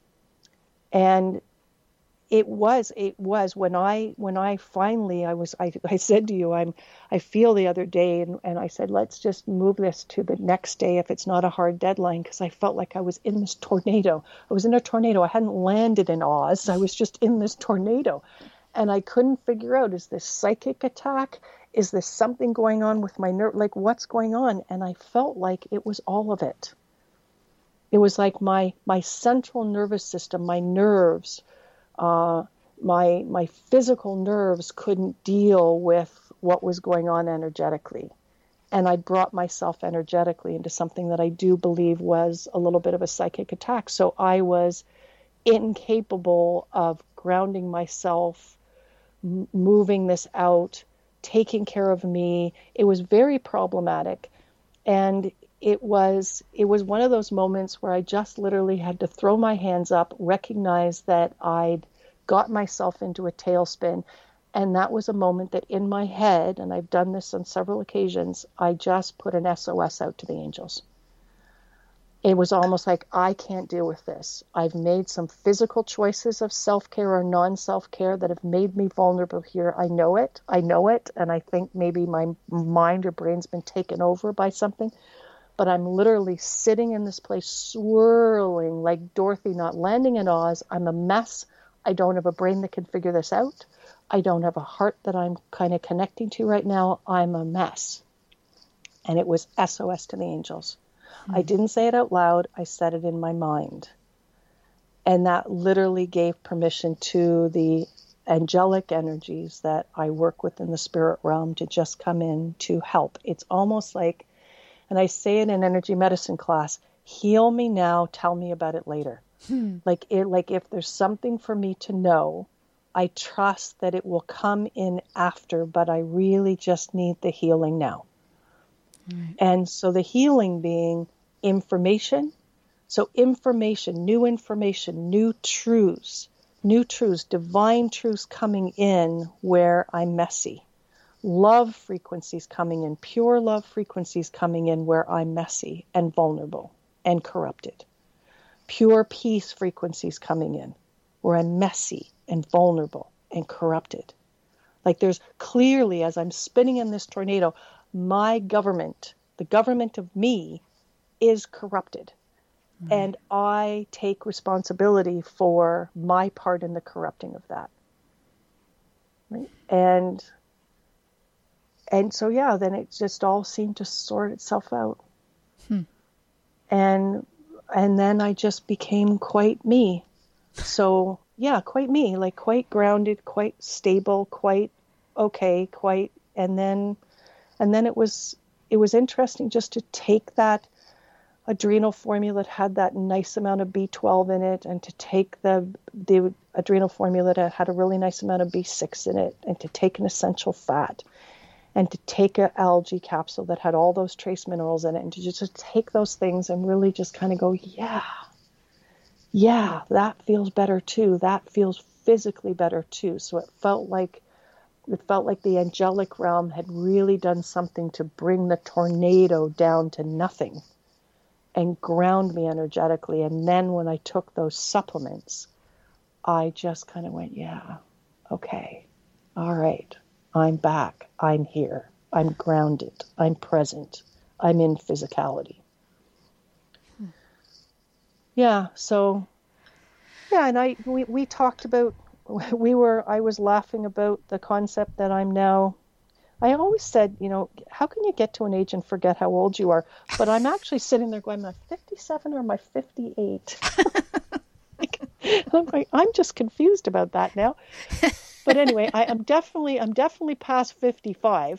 And it was, it was when I, when I finally, I was, I, I said to you, I'm, I feel the other day, and, and I said, let's just move this to the next day if it's not a hard deadline, because I felt like I was in this tornado. I was in a tornado. I hadn't landed in Oz. I was just in this tornado. And I couldn't figure out, is this psychic attack? Is this something going on with my nerve? Like, what's going on? And I felt like it was all of it. It was like my my central nervous system, my nerves, uh, my my physical nerves couldn't deal with what was going on energetically. And I brought myself energetically into something that I do believe was a little bit of a psychic attack. So I was incapable of grounding myself, m- moving this out, taking care of me. It was very problematic. And It was it was one of those moments where I just literally had to throw my hands up, recognize that I'd got myself into a tailspin. And that was a moment that in my head, and I've done this on several occasions, I just put an S O S out to the angels. It was almost like, I can't deal with this. I've made some physical choices of self-care or non-self-care that have made me vulnerable here. I know it. I know it. And I think maybe my mind or brain's been taken over by something. But I'm literally sitting in this place swirling like Dorothy not landing in Oz. I'm a mess. I don't have a brain that can figure this out. I don't have a heart that I'm kind of connecting to right now. I'm a mess. And it was S O S to the angels. Mm-hmm. I didn't say it out loud. I said it in my mind. And that literally gave permission to the angelic energies that I work with in the spirit realm to just come in to help. It's almost like, and I say it in energy medicine class, heal me now, tell me about it later. Hmm. Like it, like if there's something for me to know, I trust that it will come in after, but I really just need the healing now. Right. And so the healing being information. So information, new information, new truths, new truths, divine truths coming in where I'm messy. Love frequencies coming in, pure love frequencies coming in where I'm messy and vulnerable and corrupted. Pure peace frequencies coming in where I'm messy and vulnerable and corrupted. Like there's clearly, as I'm spinning in this tornado, my government, the government of me, is corrupted. Mm. And I take responsibility for my part in the corrupting of that. Right? And And so, yeah, then it just all seemed to sort itself out. Hmm. And and then I just became quite me. So, yeah, quite me, like quite grounded, quite stable, quite okay, quite. And then and then it was it was interesting just to take that adrenal formula that had that nice amount of B twelve in it, and to take the the adrenal formula that had a really nice amount of B six in it, and to take an essential fat, and to take an algae capsule that had all those trace minerals in it, and to just to take those things and really just kind of go, yeah, yeah, that feels better too. That feels physically better too. So it felt like it felt like the angelic realm had really done something to bring the tornado down to nothing. and ground me energetically. And then when I took those supplements, I just kind of went, yeah, okay, all right, I'm back, I'm here, I'm grounded, I'm present, I'm in physicality. Hmm. Yeah, so, yeah, and I we, we talked about, we were, I was laughing about the concept that I'm now, I always said, you know, how can you get to an age and forget how old you are? But I'm actually sitting there going, am I fifty-seven or am I fifty-eight? I'm, like, I'm just confused about that now. But anyway, I, I'm definitely, I'm definitely past fifty-five.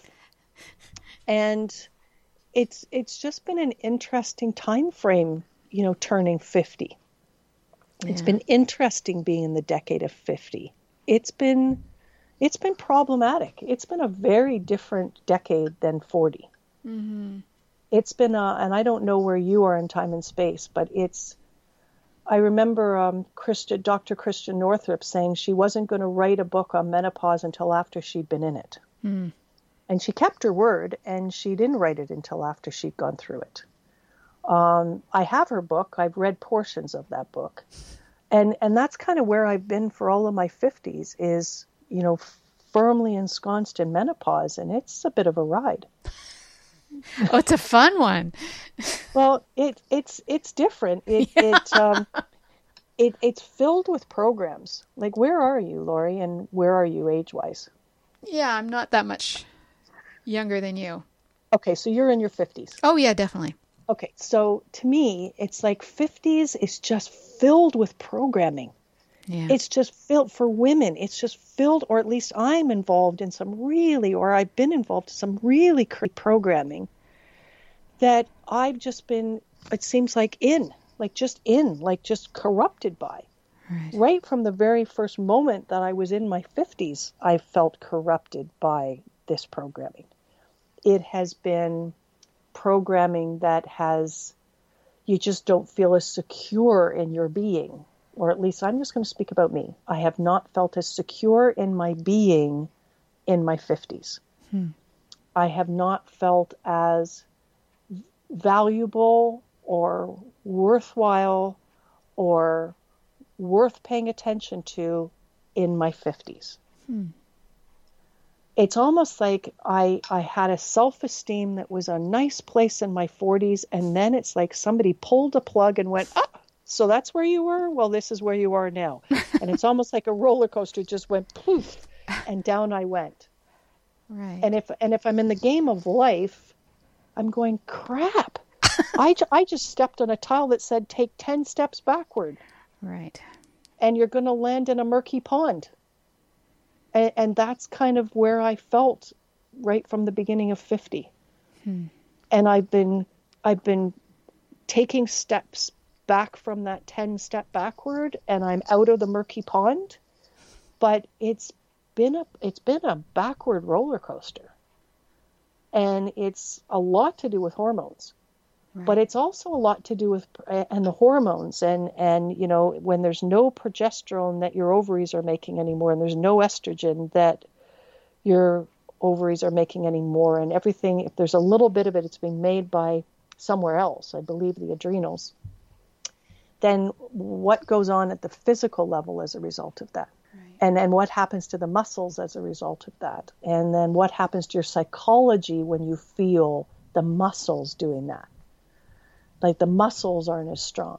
And it's, it's just been an interesting time frame, you know, turning fifty. Yeah. It's been interesting being in the decade of fifty. It's been, It's been problematic. It's been a very different decade than forty. Mm-hmm. It's been, a, and I don't know where you are in time and space, but it's, I remember um, Christian, Doctor Christian Northrup saying she wasn't going to write a book on menopause until after she'd been in it. Mm. And she kept her word, and she didn't write it until after she'd gone through it. Um, I have her book. I've read portions of that book. And, and that's kind of where I've been for all of my fifties is, you know, firmly ensconced in menopause, and it's a bit of a ride. Oh, it's a fun one. Well, it it's it's different. It yeah. it um it it's filled with programs. Like, where are you, Lori, and where are you age-wise? Yeah, I'm not that much younger than you. Okay, so you're in your fifties. Oh yeah, definitely. Okay, so to me, it's like fifties is just filled with programming. Yeah. It's just filled for women. It's just filled, or at least I'm involved in some really, or I've been involved in some really crazy programming that I've just been, it seems like in, like just in, like just corrupted by. Right. Right from the very first moment that I was in my fifties, I felt corrupted by this programming. It has been programming that has, you just don't feel as secure in your being. Or at least I'm just going to speak about me. I have not felt as secure in my being in my fifties. Hmm. I have not felt as valuable or worthwhile or worth paying attention to in my fifties. Hmm. It's almost like I, I had a self-esteem that was a nice place in my forties, and then it's like somebody pulled a plug and went, ah, so that's where you were? Well, this is where you are now. And it's almost like a roller coaster just went poof, and down I went. Right. And if and if I'm in the game of life, I'm going, crap. I, I just stepped on a tile that said take ten steps backward. Right. And you're going to land in a murky pond. And, and that's kind of where I felt right from the beginning of fifty. Hmm. And I've been I've been taking steps back from that ten step backward, and I'm out of the murky pond, but it's been a it's been a backward roller coaster, and it's a lot to do with hormones, right. But it's also a lot to do with and the hormones and and you know, when there's no progesterone that your ovaries are making anymore, and there's no estrogen that your ovaries are making anymore, and everything, if there's a little bit of it, it's being made by somewhere else, I believe the adrenals. Then what goes on at the physical level as a result of that? Right. And then what happens to the muscles as a result of that? And then what happens to your psychology when you feel the muscles doing that? Like the muscles aren't as strong.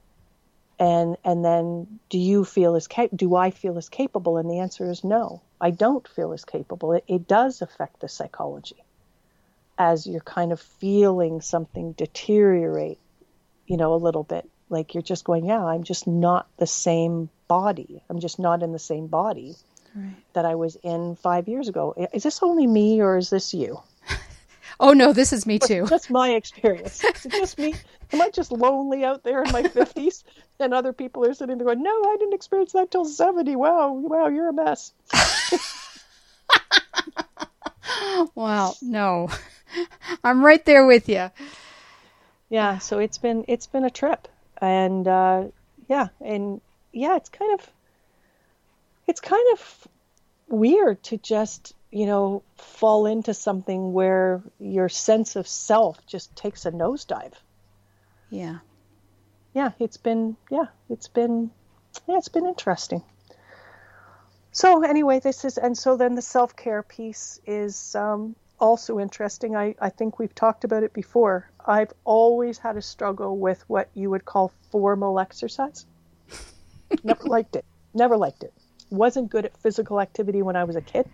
And and then do you feel as cap- do I feel as capable? And the answer is no, I don't feel as capable. It, it does affect the psychology as you're kind of feeling something deteriorate, you know, a little bit. Like you're just going, yeah, I'm just not the same body. I'm just not in the same body right. that I was in five years ago. Is this only me or is this you? Oh, no, this is me too. Just my experience. Is it just me? Am I just lonely out there in my fifties? And other people are sitting there going, no, I didn't experience that till seventy. Wow, wow, you're a mess. Wow, no. I'm right there with you. Yeah, so it's been it's been a trip. And, uh, yeah, and yeah, it's kind of, it's kind of weird to just, you know, fall into something where your sense of self just takes a nosedive. Yeah. Yeah, it's been, yeah, it's been, yeah, it's been interesting. So anyway, this is, and so then the self-care piece is um, also interesting. I, I think we've talked about it before. I've always had a struggle with what you would call formal exercise. Never liked it. Never liked it. Wasn't good at physical activity when I was a kid.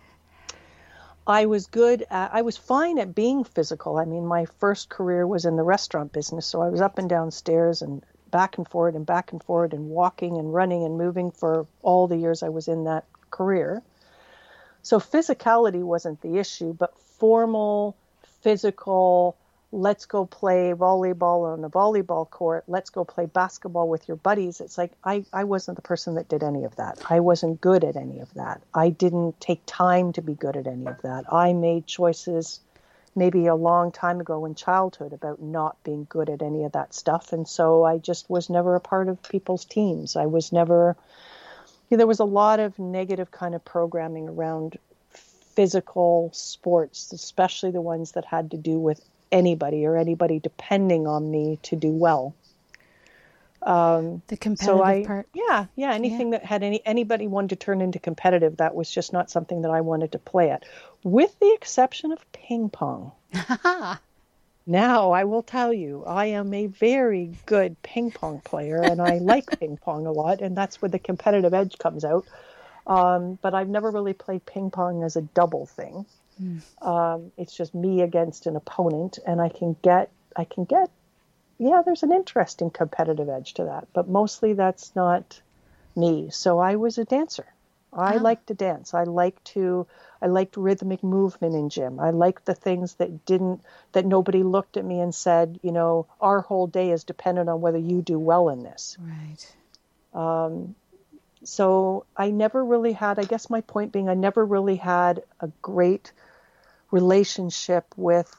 I was good at, I was fine at being physical. I mean, my first career was in the restaurant business, so I was up and down stairs and back and forward and back and forward and walking and running and moving for all the years I was in that career. So physicality wasn't the issue, but formal, physical, let's go play volleyball on a volleyball court, let's go play basketball with your buddies. It's like, I, I wasn't the person that did any of that. I wasn't good at any of that. I didn't take time to be good at any of that. I made choices maybe a long time ago in childhood about not being good at any of that stuff. And so I just was never a part of people's teams. I was never, you know, there was a lot of negative kind of programming around physical sports, especially the ones that had to do with anybody or anybody depending on me to do well. Um, the competitive so I, part. Yeah, yeah. Anything yeah. that had any anybody wanted to turn into competitive, that was just not something that I wanted to play at, with the exception of ping pong. Now, I will tell you, I am a very good ping pong player, and I like ping pong a lot, and that's where the competitive edge comes out. Um, but I've never really played ping pong as a double thing. Mm. Um, it's just me against an opponent, and I can get, I can get, yeah, there's an interesting competitive edge to that, but mostly that's not me. So I was a dancer. I oh. liked to dance. I liked to, I liked rhythmic movement in gym. I liked the things that didn't, that nobody looked at me and said, you know, our whole day is dependent on whether you do well in this. Right. Um, so I never really had, I guess my point being, I never really had a great relationship with,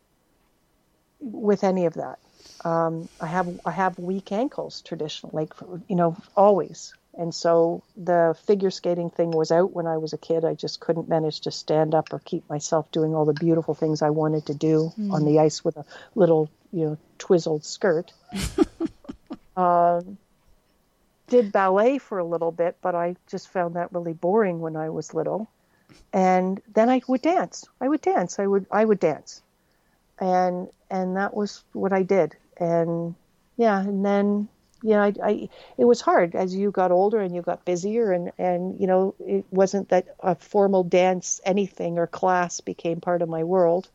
with any of that. Um, I have, I have weak ankles traditionally, like, you know, always. And so the figure skating thing was out when I was a kid. I just couldn't manage to stand up or keep myself doing all the beautiful things I wanted to do mm. on the ice with a little, you know, twizzled skirt. um, did ballet for a little bit, but I just found that really boring when I was little. And then I would dance. I would dance. I would, I would dance. And, and that was what I did. And yeah, and then, you know, I, I, it was hard as you got older and you got busier, and, and, you know, it wasn't that a formal dance, anything or class became part of my world.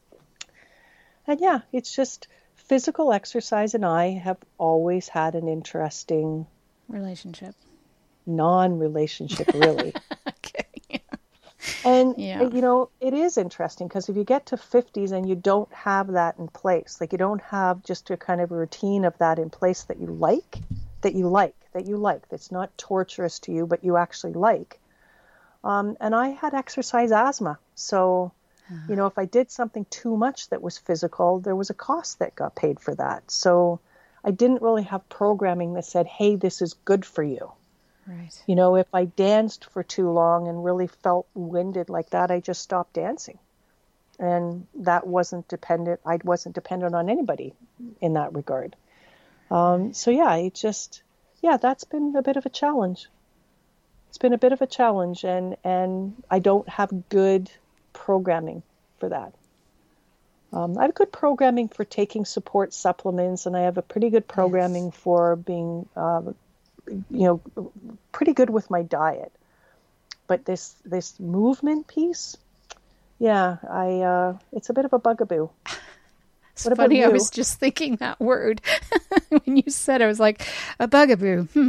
And yeah, it's just physical exercise and I have always had an interesting relationship, non-relationship really. Okay. And, yeah. you know, it is interesting because if you get to fifties and you don't have that in place, like you don't have just a kind of a routine of that in place that you like, that you like, that you like, that's not torturous to you, but you actually like. Um, and I had exercise asthma. So, uh-huh. you know, if I did something too much that was physical, there was a cost that got paid for that. So I didn't really have programming that said, hey, this is good for you. Right. You know, if I danced for too long and really felt winded like that, I just stopped dancing. And that wasn't dependent, I wasn't dependent on anybody in that regard. Um, so yeah, it just, yeah, that's been a bit of a challenge. It's been a bit of a challenge, and, and I don't have good programming for that. Um, I have good programming for taking support supplements, and I have a pretty good programming yes. for being, um, you know, pretty good with my diet. But this this movement piece, yeah, I uh, it's a bit of a bugaboo. It's what funny, I was just thinking that word when you said it. I was like, a bugaboo. Hmm.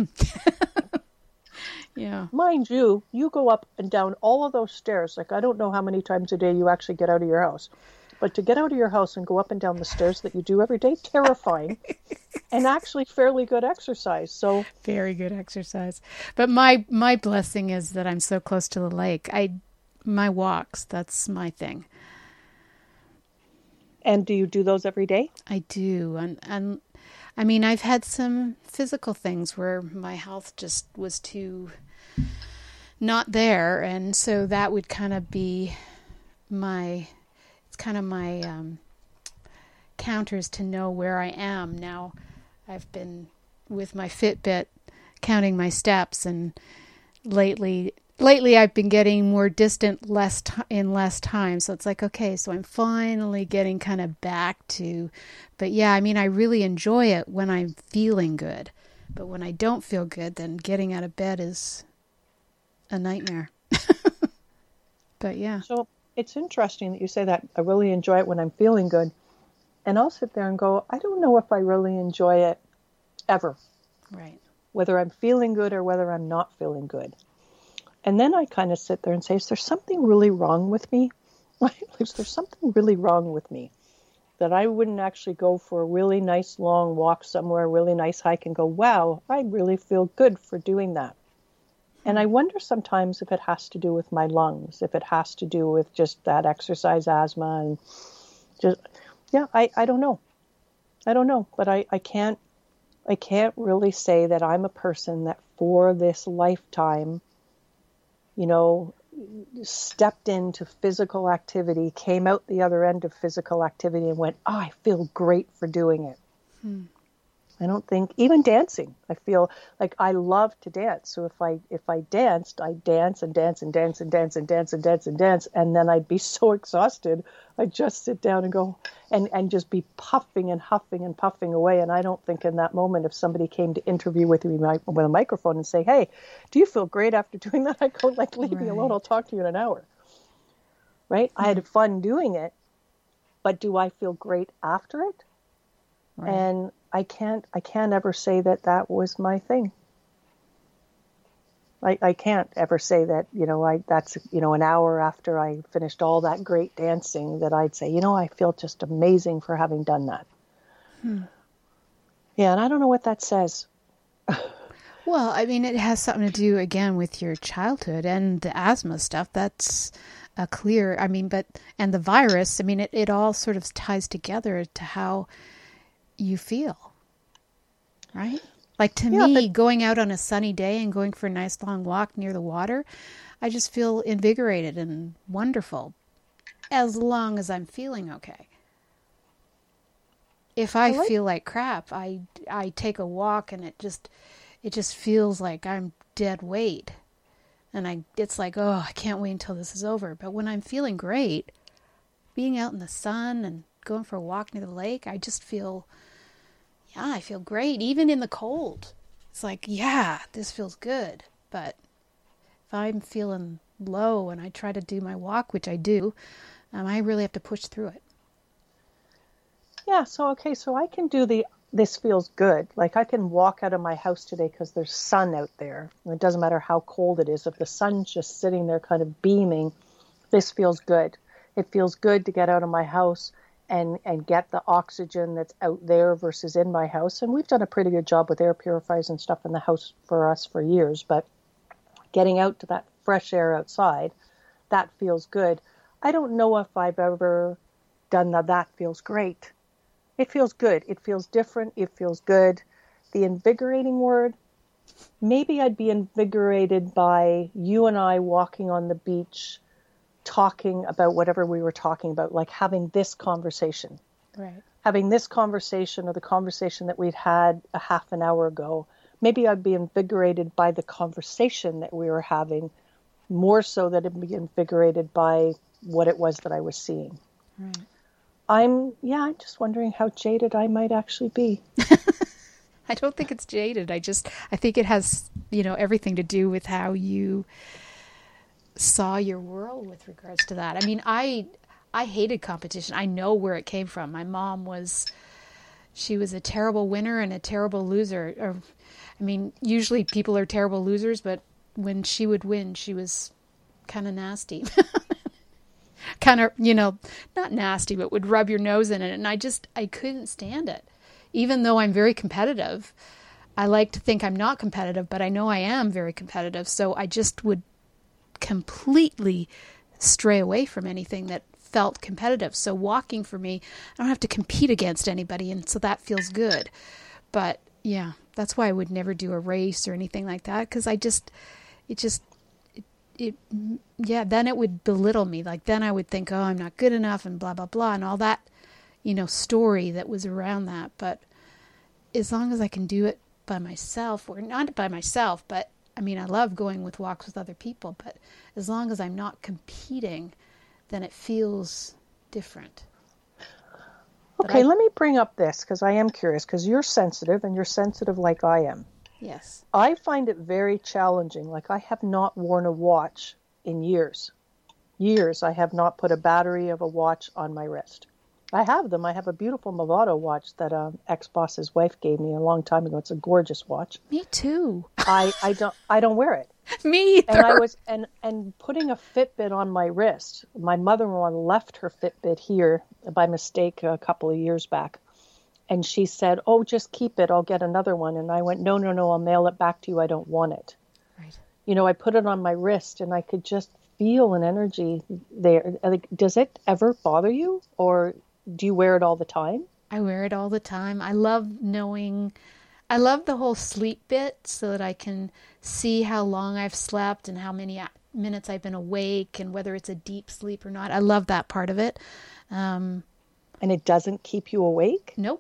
Yeah. Mind you, you go up and down all of those stairs. Like, I don't know how many times a day you actually get out of your house. But to get out of your house and go up and down the stairs that you do every day, terrifying. And actually fairly good exercise. So very good exercise. But my my blessing is that I'm so close to the lake. I my walks, that's my thing. And do you do those every day? I do. And and I mean, I've had some physical things where my health just was too not there, and so that would kind of be my it's kind of my um counters to know where I am. Now I've been with my Fitbit counting my steps, and lately lately I've been getting more distant less t- in less time. So it's like, okay, so I'm finally getting kind of back to, but yeah, I mean, I really enjoy it when I'm feeling good. But when I don't feel good, then getting out of bed is a nightmare. But yeah. So it's interesting that you say that. I really enjoy it when I'm feeling good. And I'll sit there and go, I don't know if I really enjoy it ever. Right. Whether I'm feeling good or whether I'm not feeling good. And then I kind of sit there and say, is there something really wrong with me? Is there something really wrong with me? That I wouldn't actually go for a really nice long walk somewhere, a really nice hike, and go, wow, I really feel good for doing that. And I wonder sometimes if it has to do with my lungs, if it has to do with just that exercise asthma and just, yeah, I, I don't know. I don't know, but I, I can't, I can't really say that I'm a person that for this lifetime, you know, stepped into physical activity, came out the other end of physical activity and went, oh, I feel great for doing it. Hmm. I don't think, even dancing, I feel like I love to dance. So if I if I danced, I'd dance and dance and dance and dance and dance and dance and dance. And then I'd be so exhausted, I'd just sit down and go and, and just be puffing and huffing and puffing away. And I don't think in that moment, if somebody came to interview with me with a microphone and say, hey, do you feel great after doing that? I'd go, like, leave right. me alone. I'll talk to you in an hour. Right? Mm-hmm. I had fun doing it, but do I feel great after it? Right. And I can't, I can't ever say that that was my thing. I, I can't ever say that, you know, I, that's, you know, an hour after I finished all that great dancing that I'd say, you know, I feel just amazing for having done that. Hmm. Yeah. And I don't know what that says. Well, I mean, it has something to do again with your childhood and the asthma stuff. That's a clear, I mean, but, and the virus, I mean, it, it all sort of ties together to how you feel, right? Like to yeah, me, but going out on a sunny day and going for a nice long walk near the water, I just feel invigorated and wonderful as long as I'm feeling okay. If I, I like- feel like crap, I, I take a walk and it just, it just feels like I'm dead weight. And I, it's like, oh, I can't wait until this is over. But when I'm feeling great, being out in the sun and going for a walk near the lake, I just feel, yeah, I feel great. Even in the cold. It's like, yeah, this feels good. But if I'm feeling low and I try to do my walk, which I do, um, I really have to push through it. Yeah, so, okay, so I can do the, this feels good. Like I can walk out of my house today because there's sun out there. And it doesn't matter how cold it is. If the sun's just sitting there kind of beaming, this feels good. It feels good to get out of my house and and get the oxygen that's out there versus in my house. And we've done a pretty good job with air purifiers and stuff in the house for us for years, but getting out to that fresh air outside, that feels good. I don't know if I've ever done the that feels great. It feels good. It feels different. It feels good. The invigorating word, maybe I'd be invigorated by you and I walking on the beach talking about whatever we were talking about, like having this conversation, right? Having this conversation or the conversation that we'd had a half an hour ago. Maybe I'd be invigorated by the conversation that we were having more so than it'd be invigorated by what it was that I was seeing. Right. I'm, yeah, I'm just wondering how jaded I might actually be. I don't think it's jaded. I just, I think it has, you know, everything to do with how you saw your world with regards to that. I mean, I I hated competition. I know where it came from. My mom was, she was a terrible winner and a terrible loser. Or, I mean, usually people are terrible losers, but when she would win, she was kind of nasty. Kind of, you know, not nasty, but would rub your nose in it. And I just, I couldn't stand it. Even though I'm very competitive, I like to think I'm not competitive, but I know I am very competitive. So I just would completely stray away from anything that felt competitive. So walking for me, I don't have to compete against anybody, and so that feels good. But yeah, that's why I would never do a race or anything like that, because I just, it just, it, it, yeah, then it would belittle me. Like then I would think, oh, I'm not good enough and blah, blah, blah, and all that, you know, story that was around that. But as long as I can do it by myself, or not by myself, but I mean, I love going with walks with other people, but as long as I'm not competing, then it feels different. Okay, I, let me bring up this, because I am curious, because you're sensitive, and you're sensitive like I am. Yes. I find it very challenging. Like, I have not worn a watch in years. Years I have not put a battery of a watch on my wrist. I have them. I have a beautiful Movado watch that an ex-boss's wife gave me a long time ago. It's a gorgeous watch. Me too. I, I don't I don't wear it. Me either. And I was and and putting a Fitbit on my wrist. My mother-in-law left her Fitbit here by mistake a couple of years back. And she said, "Oh, just keep it. I'll get another one." And I went, "No, no, no. I'll mail it back to you. I don't want it." Right. You know, I put it on my wrist, and I could just feel an energy there. Like, does it ever bother you, or do you wear it all the time? I wear it all the time. I love knowing, I love the whole sleep bit, so that I can see how long I've slept and how many minutes I've been awake and whether it's a deep sleep or not. I love that part of it. Um, and it doesn't keep you awake? Nope.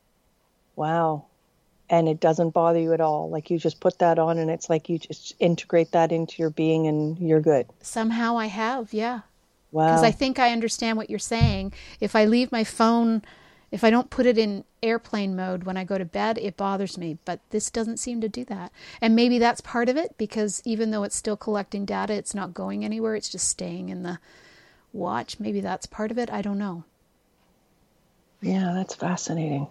Wow. And it doesn't bother you at all. Like, you just put that on and it's like you just integrate that into your being and you're good. Somehow I have, yeah. Wow. Because I think I understand what you're saying. If I leave my phone, if I don't put it in airplane mode when I go to bed, it bothers me. But this doesn't seem to do that. And maybe that's part of it, because even though it's still collecting data, it's not going anywhere. It's just staying in the watch. Maybe that's part of it. I don't know. Yeah, that's fascinating.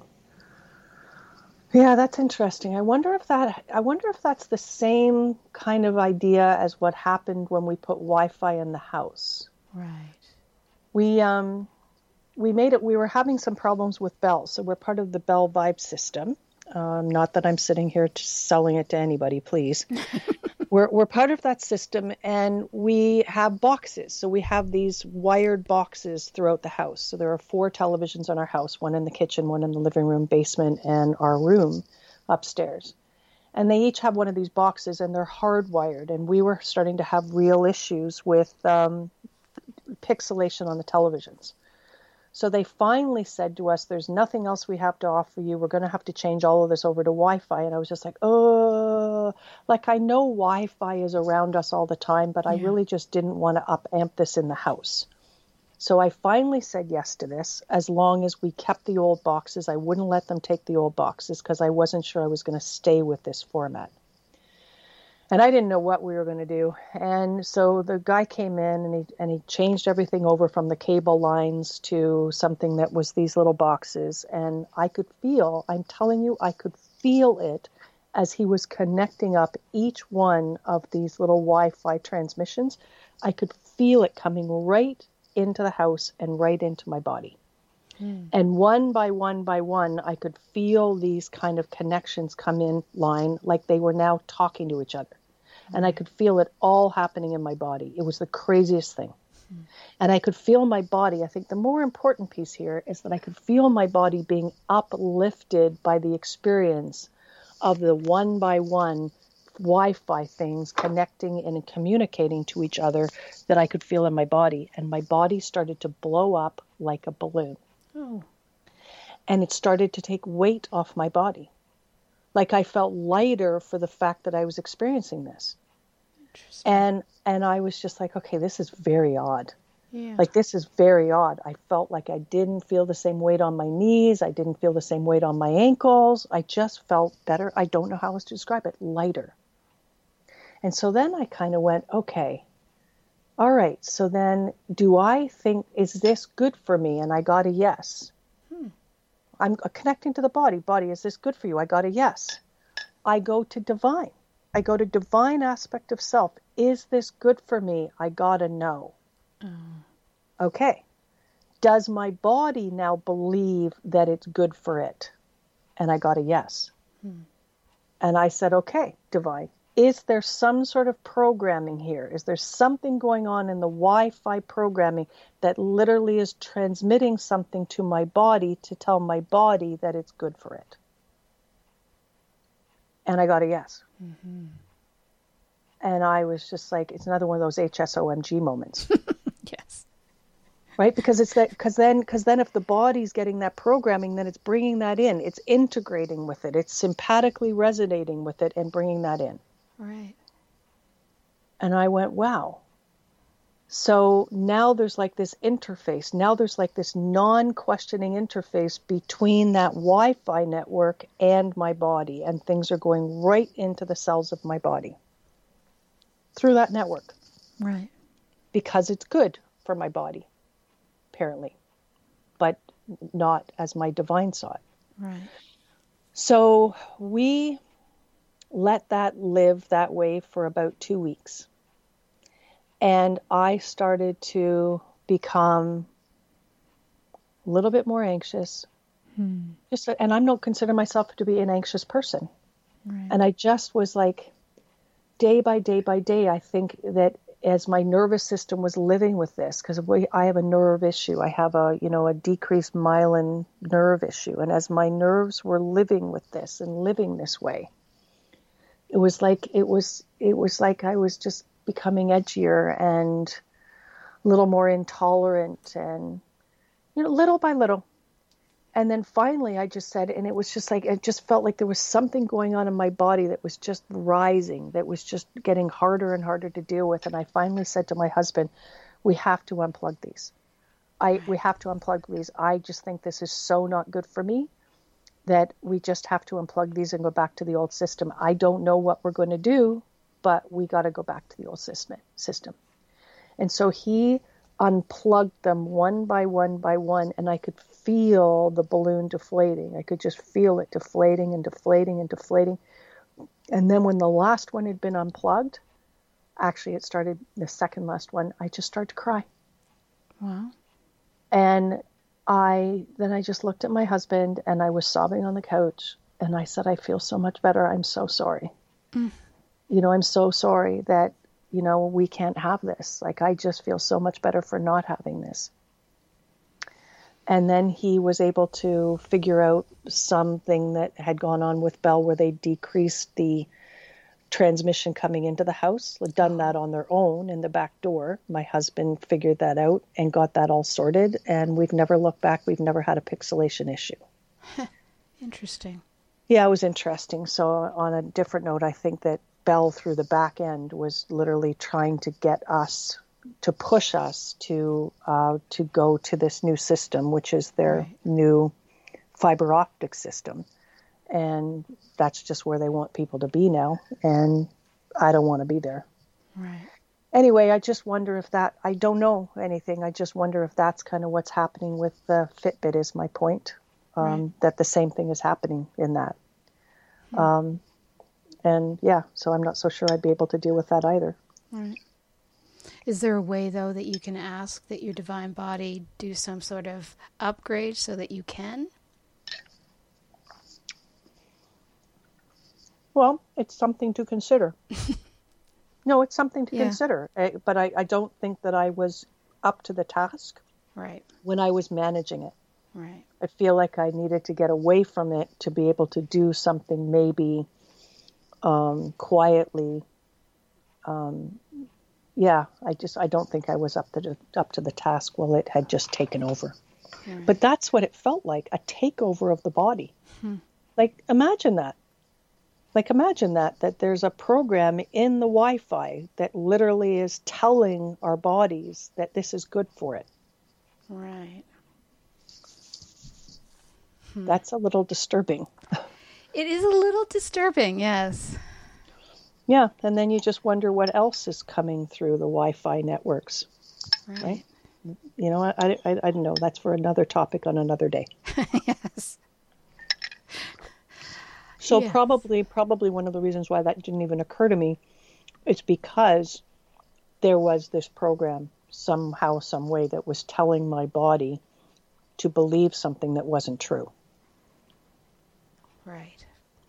Yeah, that's interesting. I wonder if that I wonder if that's the same kind of idea as what happened when we put Wi-Fi in the house. Right. We um we made it we were having some problems with Bell. So we're part of the Bell Vibe system. Um, not that I'm sitting here selling it to anybody, please. We're we're part of that system, and we have boxes. So we have these wired boxes throughout the house. So there are four televisions in our house, one in the kitchen, one in the living room, basement, and our room upstairs. And they each have one of these boxes, and they're hardwired. And we were starting to have real issues with um, pixelation on the televisions. So they finally said to us, "There's nothing else we have to offer you. We're going to have to change all of this over to Wi-Fi." And I was just like, oh, like, I know Wi-Fi is around us all the time, but I yeah. really just didn't want to up amp this in the house. So I finally said yes to this, as long as we kept the old boxes. I wouldn't let them take the old boxes because I wasn't sure I was going to stay with this format. And I didn't know what we were going to do. And so the guy came in and he and he changed everything over from the cable lines to something that was these little boxes. And I could feel, I'm telling you, I could feel it as he was connecting up each one of these little Wi-Fi transmissions. I could feel it coming right into the house and right into my body. Mm. And one by one by one, I could feel these kind of connections come in line, like they were now talking to each other. Mm. And I could feel it all happening in my body. It was the craziest thing. Mm. And I could feel my body. I think the more important piece here is that I could feel my body being uplifted by the experience of the one by one Wi-Fi things connecting and communicating to each other that I could feel in my body. And my body started to blow up like a balloon. Oh. And it started to take weight off my body. Like, I felt lighter for the fact that I was experiencing this. And and I was just like, okay, this is very odd. Yeah. Like, this is very odd. I felt like I didn't feel the same weight on my knees. I didn't feel the same weight on my ankles. I just felt better. I don't know how else to describe it. Lighter. And so then I kind of went, okay, all right, so then do I think, is this good for me? And I got a yes. Hmm. I'm connecting to the body. Body, is this good for you? I got a yes. I go to divine. I go to divine aspect of self. Is this good for me? I got a no. Oh. Okay. Does my body now believe that it's good for it? And I got a yes. Hmm. And I said, okay, divine. Is there some sort of programming here? Is there something going on in the Wi-Fi programming that literally is transmitting something to my body to tell my body that it's good for it? And I got a yes. Mm-hmm. And I was just like, it's another one of those H S O M G moments. Yes. right? Because it's that, because then, because then if the body's getting that programming, then it's bringing that in, it's integrating with it, it's sympathically resonating with it and bringing that in. Right. And I went, wow. So now there's like this interface. Now there's like this non-questioning interface between that Wi-Fi network and my body, and things are going right into the cells of my body through that network. Right. Because it's good for my body, apparently, but not as my divine saw it. Right. So we let that live that way for about two weeks. And I started to become a little bit more anxious. Hmm. Just, and I don't consider myself to be an anxious person. Right. And I just was like, day by day by day, I think that as my nervous system was living with this, because I have a nerve issue, I have a, you know, a decreased myelin nerve issue. And as my nerves were living with this and living this way, it was like, it was, it was like I was just becoming edgier and a little more intolerant, and, you know, little by little. And then finally I just said, and it was just like, it just felt like there was something going on in my body that was just rising, that was just getting harder and harder to deal with. And I finally said to my husband, we have to unplug these. I, we have to unplug these. I just think this is so not good for me that we just have to unplug these and go back to the old system. I don't know what we're going to do, but we got to go back to the old system. system. And so he unplugged them one by one by one, and I could feel the balloon deflating. I could just feel it deflating and deflating and deflating. And then when the last one had been unplugged, actually it started, the second last one, I just started to cry. Wow. And I, then I just looked at my husband and I was sobbing on the couch, and I said, I feel so much better. I'm so sorry. Mm. You know, I'm so sorry that, you know, we can't have this. Like, I just feel so much better for not having this. And then he was able to figure out something that had gone on with Bell where they decreased the transmission coming into the house, done that on their own in the back door. My husband figured that out and got that all sorted. And we've never looked back. We've never had a pixelation issue. Interesting. Yeah, it was interesting. So on a different note, I think that Bell through the back end was literally trying to get us, to push us to uh, to go to this new system, which is their right. new fiber optic system. And that's just where they want people to be now. And I don't want to be there. Right. Anyway, I just wonder if that, I don't know anything. I just wonder if that's kind of what's happening with the Fitbit is my point, um, right. that the same thing is happening in that. Hmm. Um, and yeah, so I'm not so sure I'd be able to deal with that either. Right. Is there a way, though, that you can ask that your divine body do some sort of upgrade so that you can? Well, it's something to consider. No, it's something to yeah. consider. I, but I, I don't think that I was up to the task right. when I was managing it. Right. I feel like I needed to get away from it to be able to do something maybe um, quietly. Um, yeah, I just I don't think I was up to the, up to the task while it had just taken over. Right. But that's what it felt like, a takeover of the body. Hmm. Like, imagine that. Like, imagine that, that there's a program in the Wi-Fi that literally is telling our bodies that this is good for it. Right. Hmm. That's a little disturbing. It is a little disturbing, yes. Yeah, and then you just wonder what else is coming through the Wi-Fi networks, right? right? You know, I, I, I don't know. That's for another topic on another day. Yes. So yes. probably, probably one of the reasons why that didn't even occur to me is because there was this program somehow, some way that was telling my body to believe something that wasn't true. Right.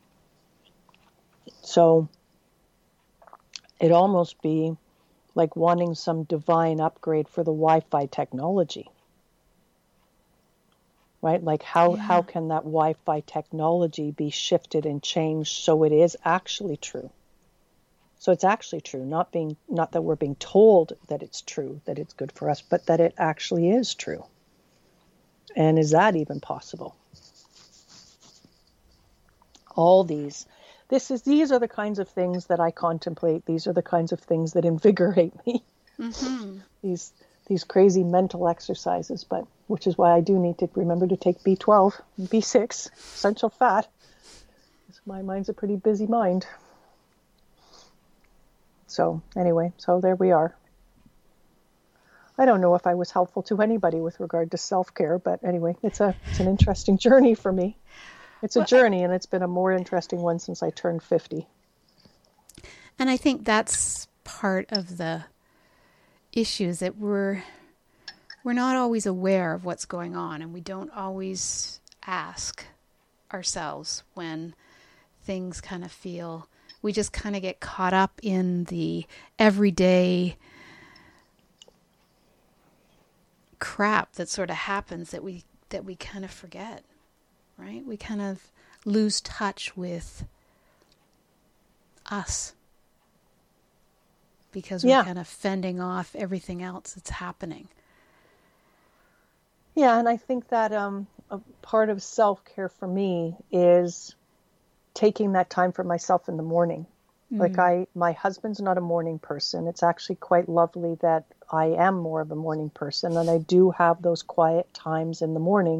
So it'd almost be like wanting some divine upgrade for the Wi-Fi technology. Right? Like how, yeah. how can that Wi-Fi technology be shifted and changed so it is actually true? So it's actually true, not being, not that we're being told that it's true, that it's good for us, but that it actually is true. And is that even possible? All these, this is, these are the kinds of things that I contemplate. These are the kinds of things that invigorate me. Mm-hmm. These, these crazy mental exercises, but which is why I do need to remember to take B twelve, B six, essential fat. My mind's a pretty busy mind. So anyway, so there we are. I don't know if I was helpful to anybody with regard to self-care, but anyway, it's a it's an interesting journey for me. It's a well, journey, and it's been a more interesting one since I turned fifty. And I think that's part of the issues, that we're we're not always aware of what's going on, and we don't always ask ourselves when things kind of feel, we just kind of get caught up in the everyday crap that sort of happens that we that we kind of forget, right? We kind of lose touch with us because we're yeah. kind of fending off everything else that's happening. Yeah, and I think that um, a part of self-care for me is taking that time for myself in the morning. Mm. Like I, my husband's not a morning person. It's actually quite lovely that I am more of a morning person, and I do have those quiet times in the morning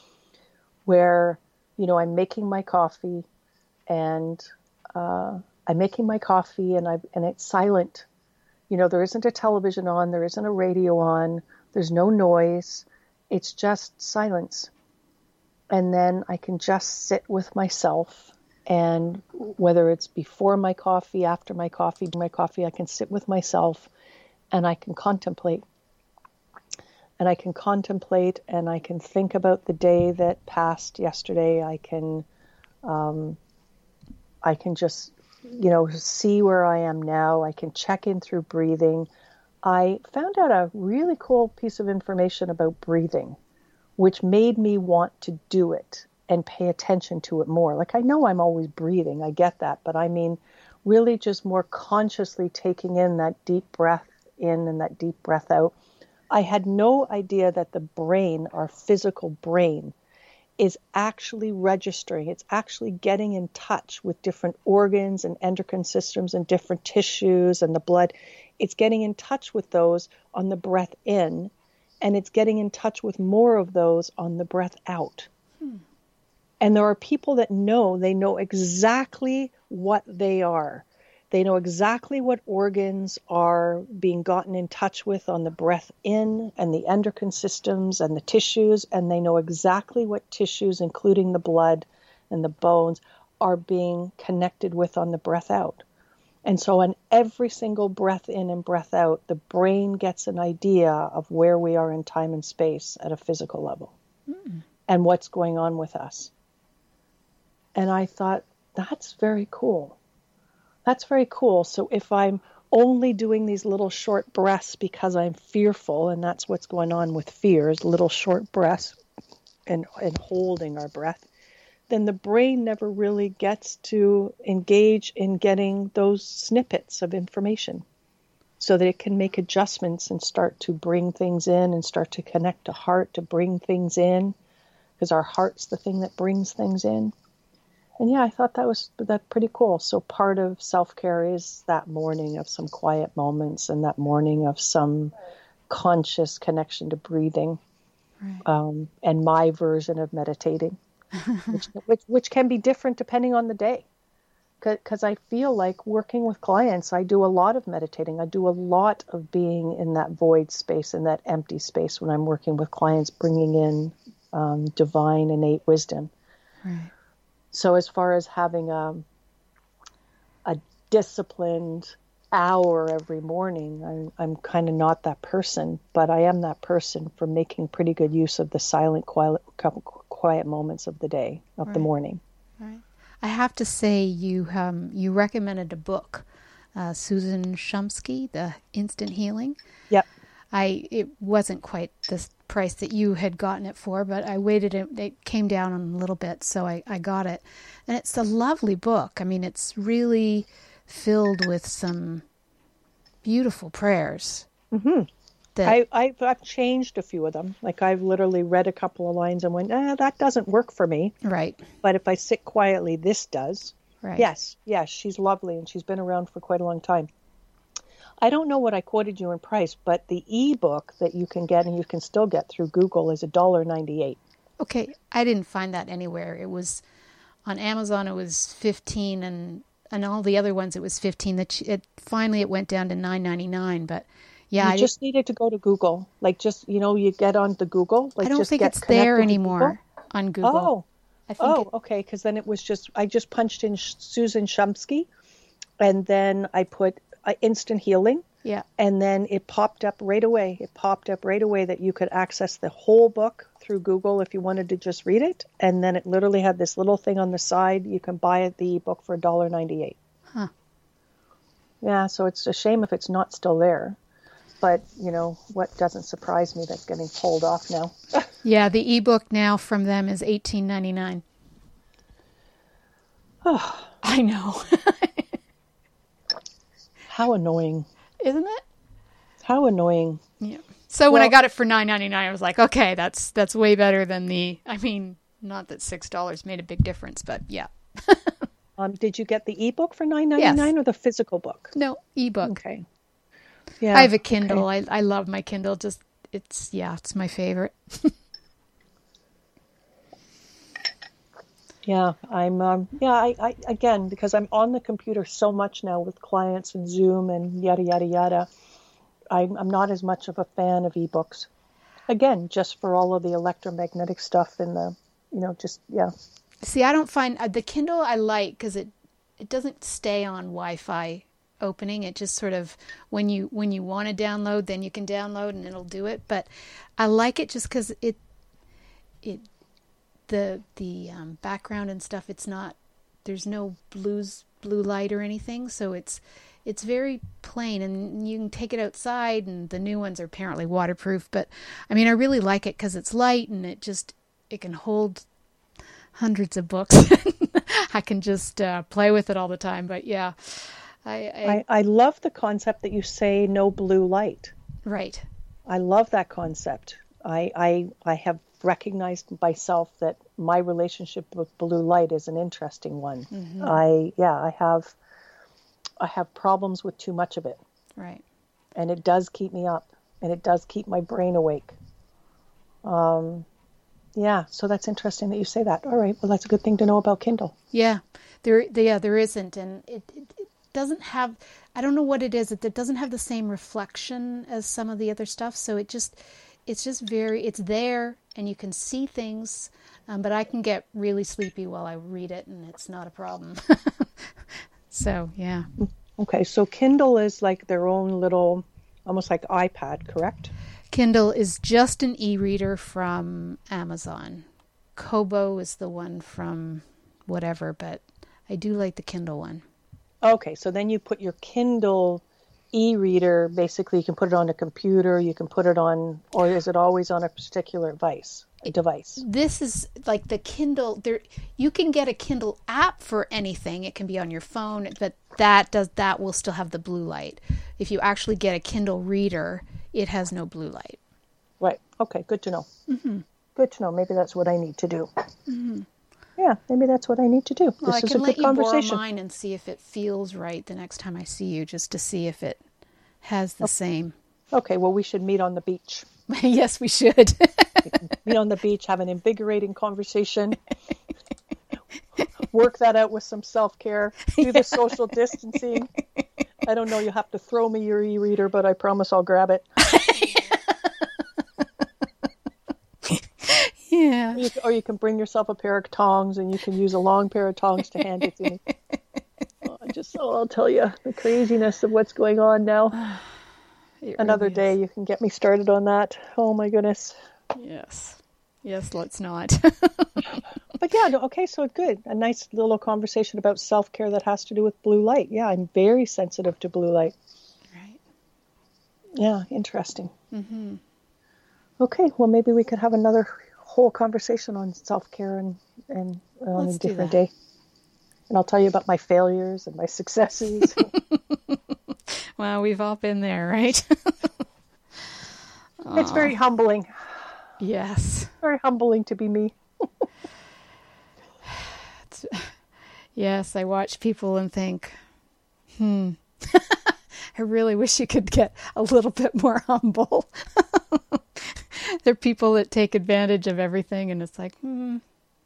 where, you know, I'm making my coffee, and uh, I'm making my coffee, and I and it's silent. You know, there isn't a television on, there isn't a radio on, there's no noise. It's just silence, and then I can just sit with myself. And whether it's before my coffee, after my coffee, my coffee, I can sit with myself and I can contemplate. And I can contemplate and I can think about the day that passed yesterday. I can, um, I can just, you know, see where I am now. I can check in through breathing. I found out a really cool piece of information about breathing, which made me want to do it and pay attention to it more. Like, I know I'm always breathing, I get that, but I mean, really just more consciously taking in that deep breath in and that deep breath out. I had no idea that the brain, our physical brain, is actually registering. It's actually getting in touch with different organs and endocrine systems and different tissues and the blood. It's getting in touch with those on the breath in, and it's getting in touch with more of those on the breath out. Hmm. And there are people that know, they know exactly what they are. They know exactly what organs are being gotten in touch with on the breath in, and the endocrine systems and the tissues, and they know exactly what tissues, including the blood and the bones, are being connected with on the breath out. And so on every single breath in and breath out, the brain gets an idea of where we are in time and space at a physical level mm. and what's going on with us. And I thought, that's very cool. That's very cool. So if I'm only doing these little short breaths because I'm fearful, and that's what's going on with fear, is little short breaths and, and holding our breath, then the brain never really gets to engage in getting those snippets of information so that it can make adjustments and start to bring things in and start to connect to heart to bring things in, because our heart's the thing that brings things in. And yeah, I thought that was that pretty cool. So part of self-care is that morning of some quiet moments and that morning of some conscious connection to breathing, right. um, and my version of meditating, which, which which can be different depending on the day. Because I feel like working with clients, I do a lot of meditating. I do a lot of being in that void space, in that empty space when I'm working with clients, bringing in um, divine innate wisdom. Right. So as far as having a, a disciplined hour every morning, I'm, I'm kind of not that person, but I am that person for making pretty good use of the silent, quiet, quiet moments of the day, of right. the morning. Right. I have to say, you um, you recommended a book, uh, Susan Shumsky, The Instant Healing. Yep. I it wasn't quite the price that you had gotten it for, but I waited. It, it came down a little bit, so I, I got it. And it's a lovely book. I mean, it's really filled with some beautiful prayers. Mm-hmm. That, I, I've, I've changed a few of them. Like I've literally read a couple of lines and went, ah, that doesn't work for me. right, But if I sit quietly, this does. right. Yes, yes, she's lovely and she's been around for quite a long time. I don't know what I quoted you in price, but the ebook that you can get and you can still get through Google is one dollar and ninety-eight cents. Okay, I didn't find that anywhere. It was on Amazon. It was fifteen, and and all the other ones it was fifteen. That it finally it went down to nine ninety-nine. But yeah, You I just needed to go to Google. Like just, you know, you get onto Google. Like I don't just think get it's there connected to anymore on Google. Google. I think Oh, it, oh, okay. Because then it was just, I just punched in Sh- Susan Shumsky, and then I put uh, instant healing. yeah, And then it popped up right away. It popped up right away that you could access the whole book through Google if you wanted to just read it. And then it literally had this little thing on the side. You can buy the book for one dollar and ninety-eight cents. Huh. Yeah, so it's a shame if it's not still there. But, you know, what doesn't surprise me that's getting pulled off now. yeah. The ebook now from them is eighteen ninety-nine. Oh, I know, how annoying. isn't it? How annoying. Yeah. So when I Well- got it for nine ninety-nine, I was like, okay, that's that's way better than the. I mean, not that six dollars made a big difference, but yeah. Um, did you get the ebook for nine ninety-nine Yes. or the physical book? No, ebook. Okay. Yeah. I have a Kindle. okay. I I love my Kindle. Just it's yeah, it's my favorite. Yeah, I'm. Um, yeah, I, I again because I'm on the computer so much now with clients and Zoom and yada yada yada. I'm, I'm not as much of a fan of ebooks. Again, just for all of the electromagnetic stuff and the, you know, just yeah. See, I don't find uh, the Kindle I like because it it doesn't stay on Wi-Fi opening. It just sort of when you when you want to download, then you can download and it'll do it. But I like it just because it it the the um, background and stuff. It's not there's no blues blue light or anything, so it's it's very plain, and you can take it outside. And the new ones are apparently waterproof. But I mean, I really like it because it's light and it just it can hold hundreds of books. I can just uh, play with it all the time. But yeah, I, I, I, I love the concept that you say no blue light. right. I love that concept. I I I have recognized myself that my relationship with blue light is an interesting one. Mm-hmm. I yeah, I have I have problems with too much of it. Right. And it does keep me up and it does keep my brain awake. Um yeah, so that's interesting that you say that. All right, well that's a good thing to know about Kindle. Yeah, there, yeah, there isn't, and it, it, it doesn't have. I don't know what it is. It, it doesn't have the same reflection as some of the other stuff. So it just, it's just very. It's there, and you can see things, um, but I can get really sleepy while I read it, and it's not a problem. So yeah. Okay, so Kindle is like their own little, almost like iPad, correct? Kindle is just an e-reader from Amazon. Kobo is the one from whatever, but I do like the Kindle one. Okay, so then you put your Kindle e-reader, basically you can put it on a computer, you can put it on, or is it always on a particular device? device? This is like the Kindle. There, you can get a Kindle app for anything. It can be on your phone, but that does that will still have the blue light. If you actually get a Kindle reader, it has no blue light. Right. Okay, good to know. Mm-hmm. Good to know. Maybe that's what I need to do. Mm-hmm. Yeah, maybe that's what I need to do. Well, this I is can a let good you borrow conversation. mine and see if it feels right the next time I see you, just to see if it has the same. Okay, well, we should meet on the beach. Yes, we should. Meet on the beach, have an invigorating conversation, work that out with some self-care, do the social distancing. I don't know, you'll have to throw me your e-reader, but I promise I'll grab it. Yeah. Or you, or you can bring yourself a pair of tongs and you can use a long pair of tongs to hand it to me. Oh, I just, oh, I'll tell you the craziness of what's going on now. It Another really day is. you can get me started on that. Oh my goodness. Yes. Yes, let's not. But yeah, no, okay, so good. A nice little conversation about self-care that has to do with blue light. Yeah, I'm very sensitive to blue light. Right. Yeah, interesting. Mm-hmm. Okay, well maybe we could have another whole conversation on self-care and, and on Let's a do different that. day. And I'll tell you about my failures and my successes. Well, we've all been there, right? It's very humbling. Yes. Very humbling to be me. Yes, I watch people and think, hmm, I really wish you could get a little bit more humble. They're people that take advantage of everything, and it's like, hmm.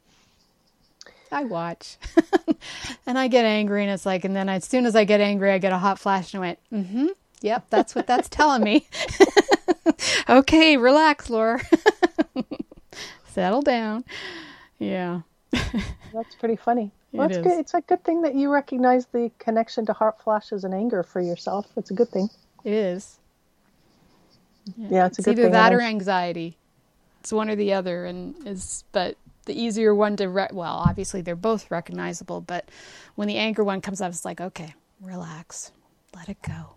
I watch. And I get angry, and it's like, and then as soon as I get angry, I get a hot flash, and I went, mm-hmm, yep, that's what that's telling me. Okay, relax, Laura. Settle down. Yeah. That's pretty funny. Well, It it's is. good. It's a good thing that you recognize the connection to hot flashes and anger for yourself. It's a good thing. It is. Yeah, it's a It's good either thing. that And or I- anxiety. It's one or the other, and is but the easier one to re- well, obviously they're both recognizable, but when the anger one comes up, it's like, okay, relax, let it go.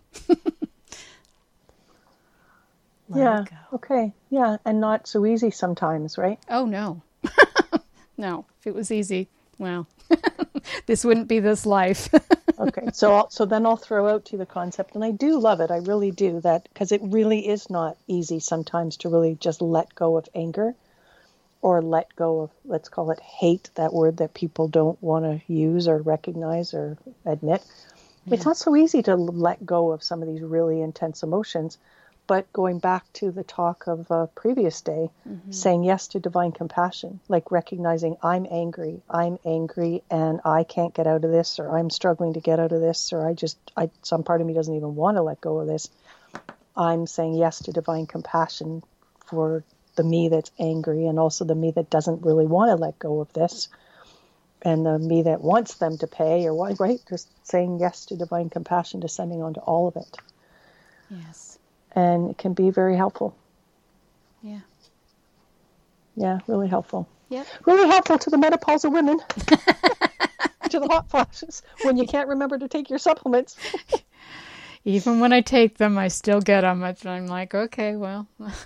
Let yeah. it go. Okay. Yeah, and not so easy sometimes, right? Oh no, no. If it was easy, well, this wouldn't be this life. Okay, so I'll, so then I'll throw out to you the concept, and I do love it. I really do that because it really is not easy sometimes to really just let go of anger, or let go of, let's call it hate, that word that people don't want to use or recognize or admit. It's not so easy to let go of some of these really intense emotions. But going back to the talk of a previous day, saying yes to divine compassion, like recognizing I'm angry, I'm angry and I can't get out of this, or I'm struggling to get out of this, or I just, I, some part of me doesn't even want to let go of this. I'm saying yes to divine compassion for the me that's angry, and also the me that doesn't really want to let go of this, and the me that wants them to pay, or what, right? Just saying yes to divine compassion, descending onto all of it. Yes. And it can be very helpful. Yeah. Yeah, really helpful. Yep. Really helpful to the menopausal women. To the hot flashes when you can't remember to take your supplements. Even when I take them, I still get them. I'm like, okay, well.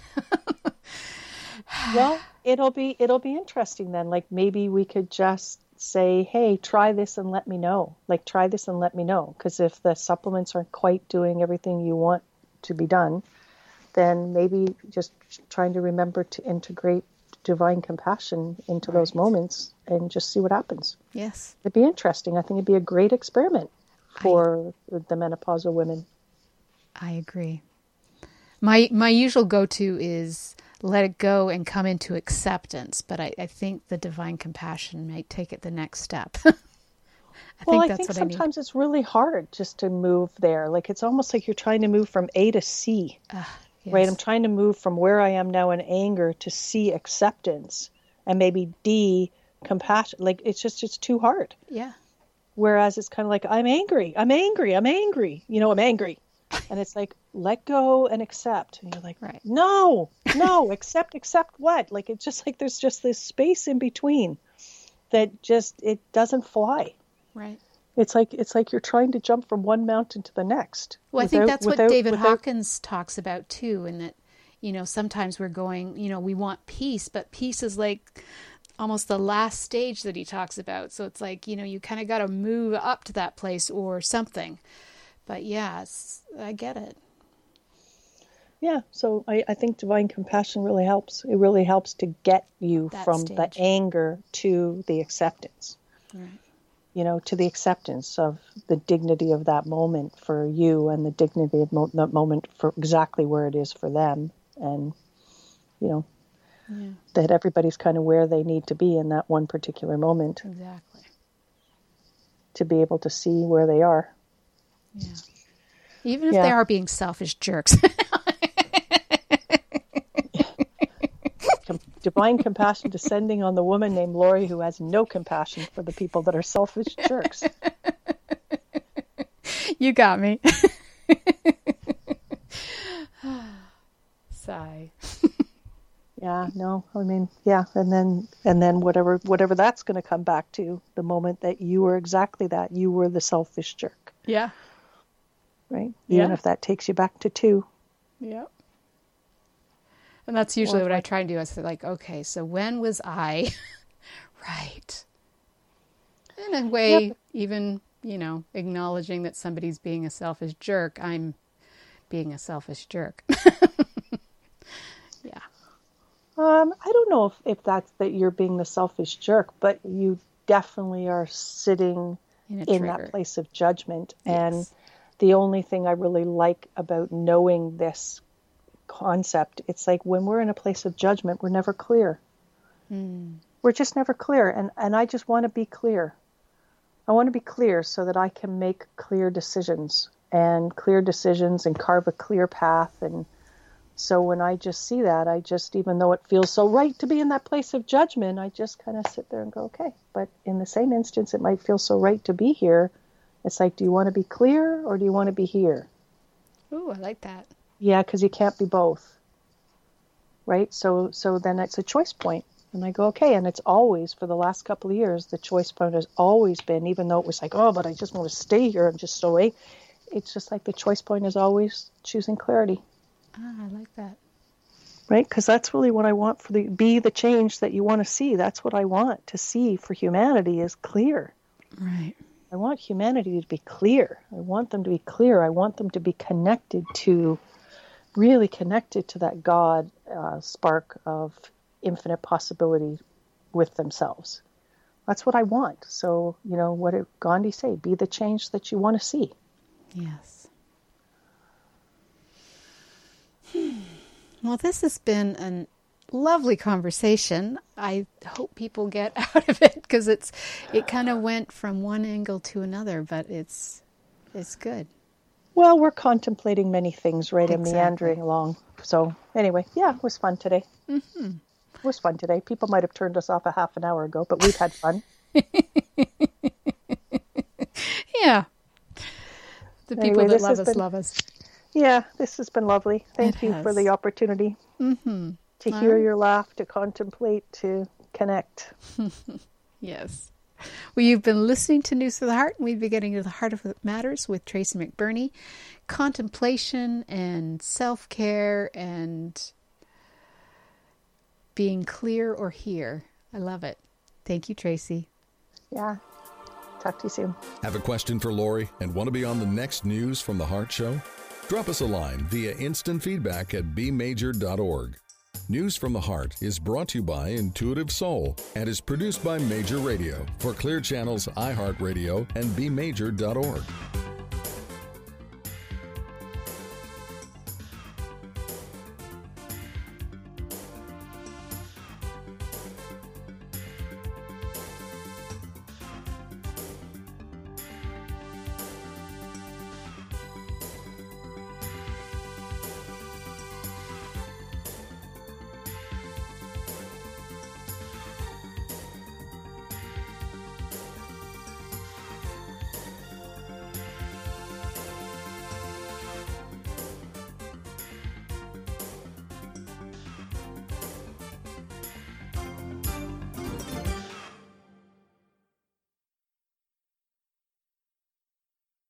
Well, it'll be it'll be interesting then. Like maybe we could just say, hey, try this and let me know. Like try this and let me know. Because if the supplements aren't quite doing everything you want to be done, then maybe just trying to remember to integrate divine compassion into those moments and just see what happens. Yes. It'd be interesting. I think it'd be a great experiment for I, the menopausal women. I agree. My my usual go-to is let it go and come into acceptance, but I, I think the divine compassion might take it the next step. I well, think I that's think what sometimes I it's really hard just to move there. Like it's almost like you're trying to move from A to C. need. Uh, yes. Right? I'm trying to move from where I am now in anger to C, acceptance, and maybe D, compassion. Like it's just it's too hard. Yeah. Whereas it's kind of like I'm angry, I'm angry, I'm angry. You know, I'm angry, and it's like let go and accept. And you're like, Right. no, no, accept, accept what? Like it's just like there's just this space in between that just it doesn't fly. Right. It's like it's like you're trying to jump from one mountain to the next. Well, I think without- that's without- what David without- Hawkins talks about too, and that, you know, sometimes we're going, you know, we want peace, but peace is like almost the last stage that he talks about. So it's like, you know, you kind of got to move up to that place or something. But yeah, it's, I get it. Yeah, so I, I think divine compassion really helps. It really helps to get you That from the stage. anger to the acceptance. Right. You know, to the acceptance of the dignity of that moment for you and the dignity of mo- that moment for exactly where it is for them. And, you know, Yeah, that everybody's kind of where they need to be in that one particular moment exactly. to be able to see where they are. Yeah. Even if Yeah. they are being selfish jerks. Com- divine compassion descending on the woman named Lori who has no compassion for the people that are selfish jerks. You got me. Sigh. Yeah, no, I mean, yeah, and then and then whatever whatever that's going to come back to, the moment that you were exactly that, you were the selfish jerk, Yeah. right? Even Yeah. if that takes you back to two. Yep. And that's usually Or what I like- try and do. I say like, okay, so when was I right? in a way, Yep. even, you know, acknowledging that somebody's being a selfish jerk, I'm being a selfish jerk. Yeah. Um, I don't know if, if that's that you're being the selfish jerk, but you definitely are sitting In, a in trigger. that place of judgment. And Yes. the only thing I really like about knowing this concept, it's like when we're in a place of judgment, we're never clear. Mm. We're just never clear. And, and I just want to be clear. I want to be clear so that I can make clear decisions and clear decisions and carve a clear path. And so when I just see that, I just, even though it feels so right to be in that place of judgment, I just kind of sit there and go, okay. But in the same instance, it might feel so right to be here. It's like, do you want to be clear or do you want to be here? Ooh, I like that. Yeah, because you can't be both. Right? So so then it's a choice point. And I go, okay. And it's always, for the last couple of years, the choice point has always been, even though it was like, oh, but I just want to stay here. I'm just so away. It's just like the choice point is always choosing clarity. Ah, I like that. Right? Because that's really what I want for the, be the change that you want to see. That's what I want to see for humanity is clear. Right. I want humanity to be clear. I want them to be clear. I want them to be connected to, really connected to that God uh, spark of infinite possibility with themselves. That's what I want. So, you know, what did Gandhi say? Be the change that you want to see. Yes. Well, this has been a lovely conversation. I hope people get out of it because it's it kind of went from one angle to another, but it's it's good. Well, we're contemplating many things, right, and Exactly. meandering along. So anyway, yeah, it was fun today. Mm-hmm. It was fun today. People might have turned us off a half an hour ago, but we've had fun. Yeah. The people Anyway, that this love has us been- love us. Yeah, this has been lovely. Thank It you for has. the opportunity Mm-hmm. to All hear right. your laugh, to contemplate, to connect. Yes. Well, you've been listening to News for the Heart, and we've been getting to the heart of what matters with Tracy McBurney. Contemplation and self-care and being clear or here. I love it. Thank you, Tracy. Yeah. Talk to you soon. Have a question for Lori and want to be on the next News from the Heart show? Drop us a line via instant feedback at b major dot org. News from the Heart is brought to you by Intuitive Soul and is produced by Major Radio for Clear Channel's iHeartRadio and b major dot org.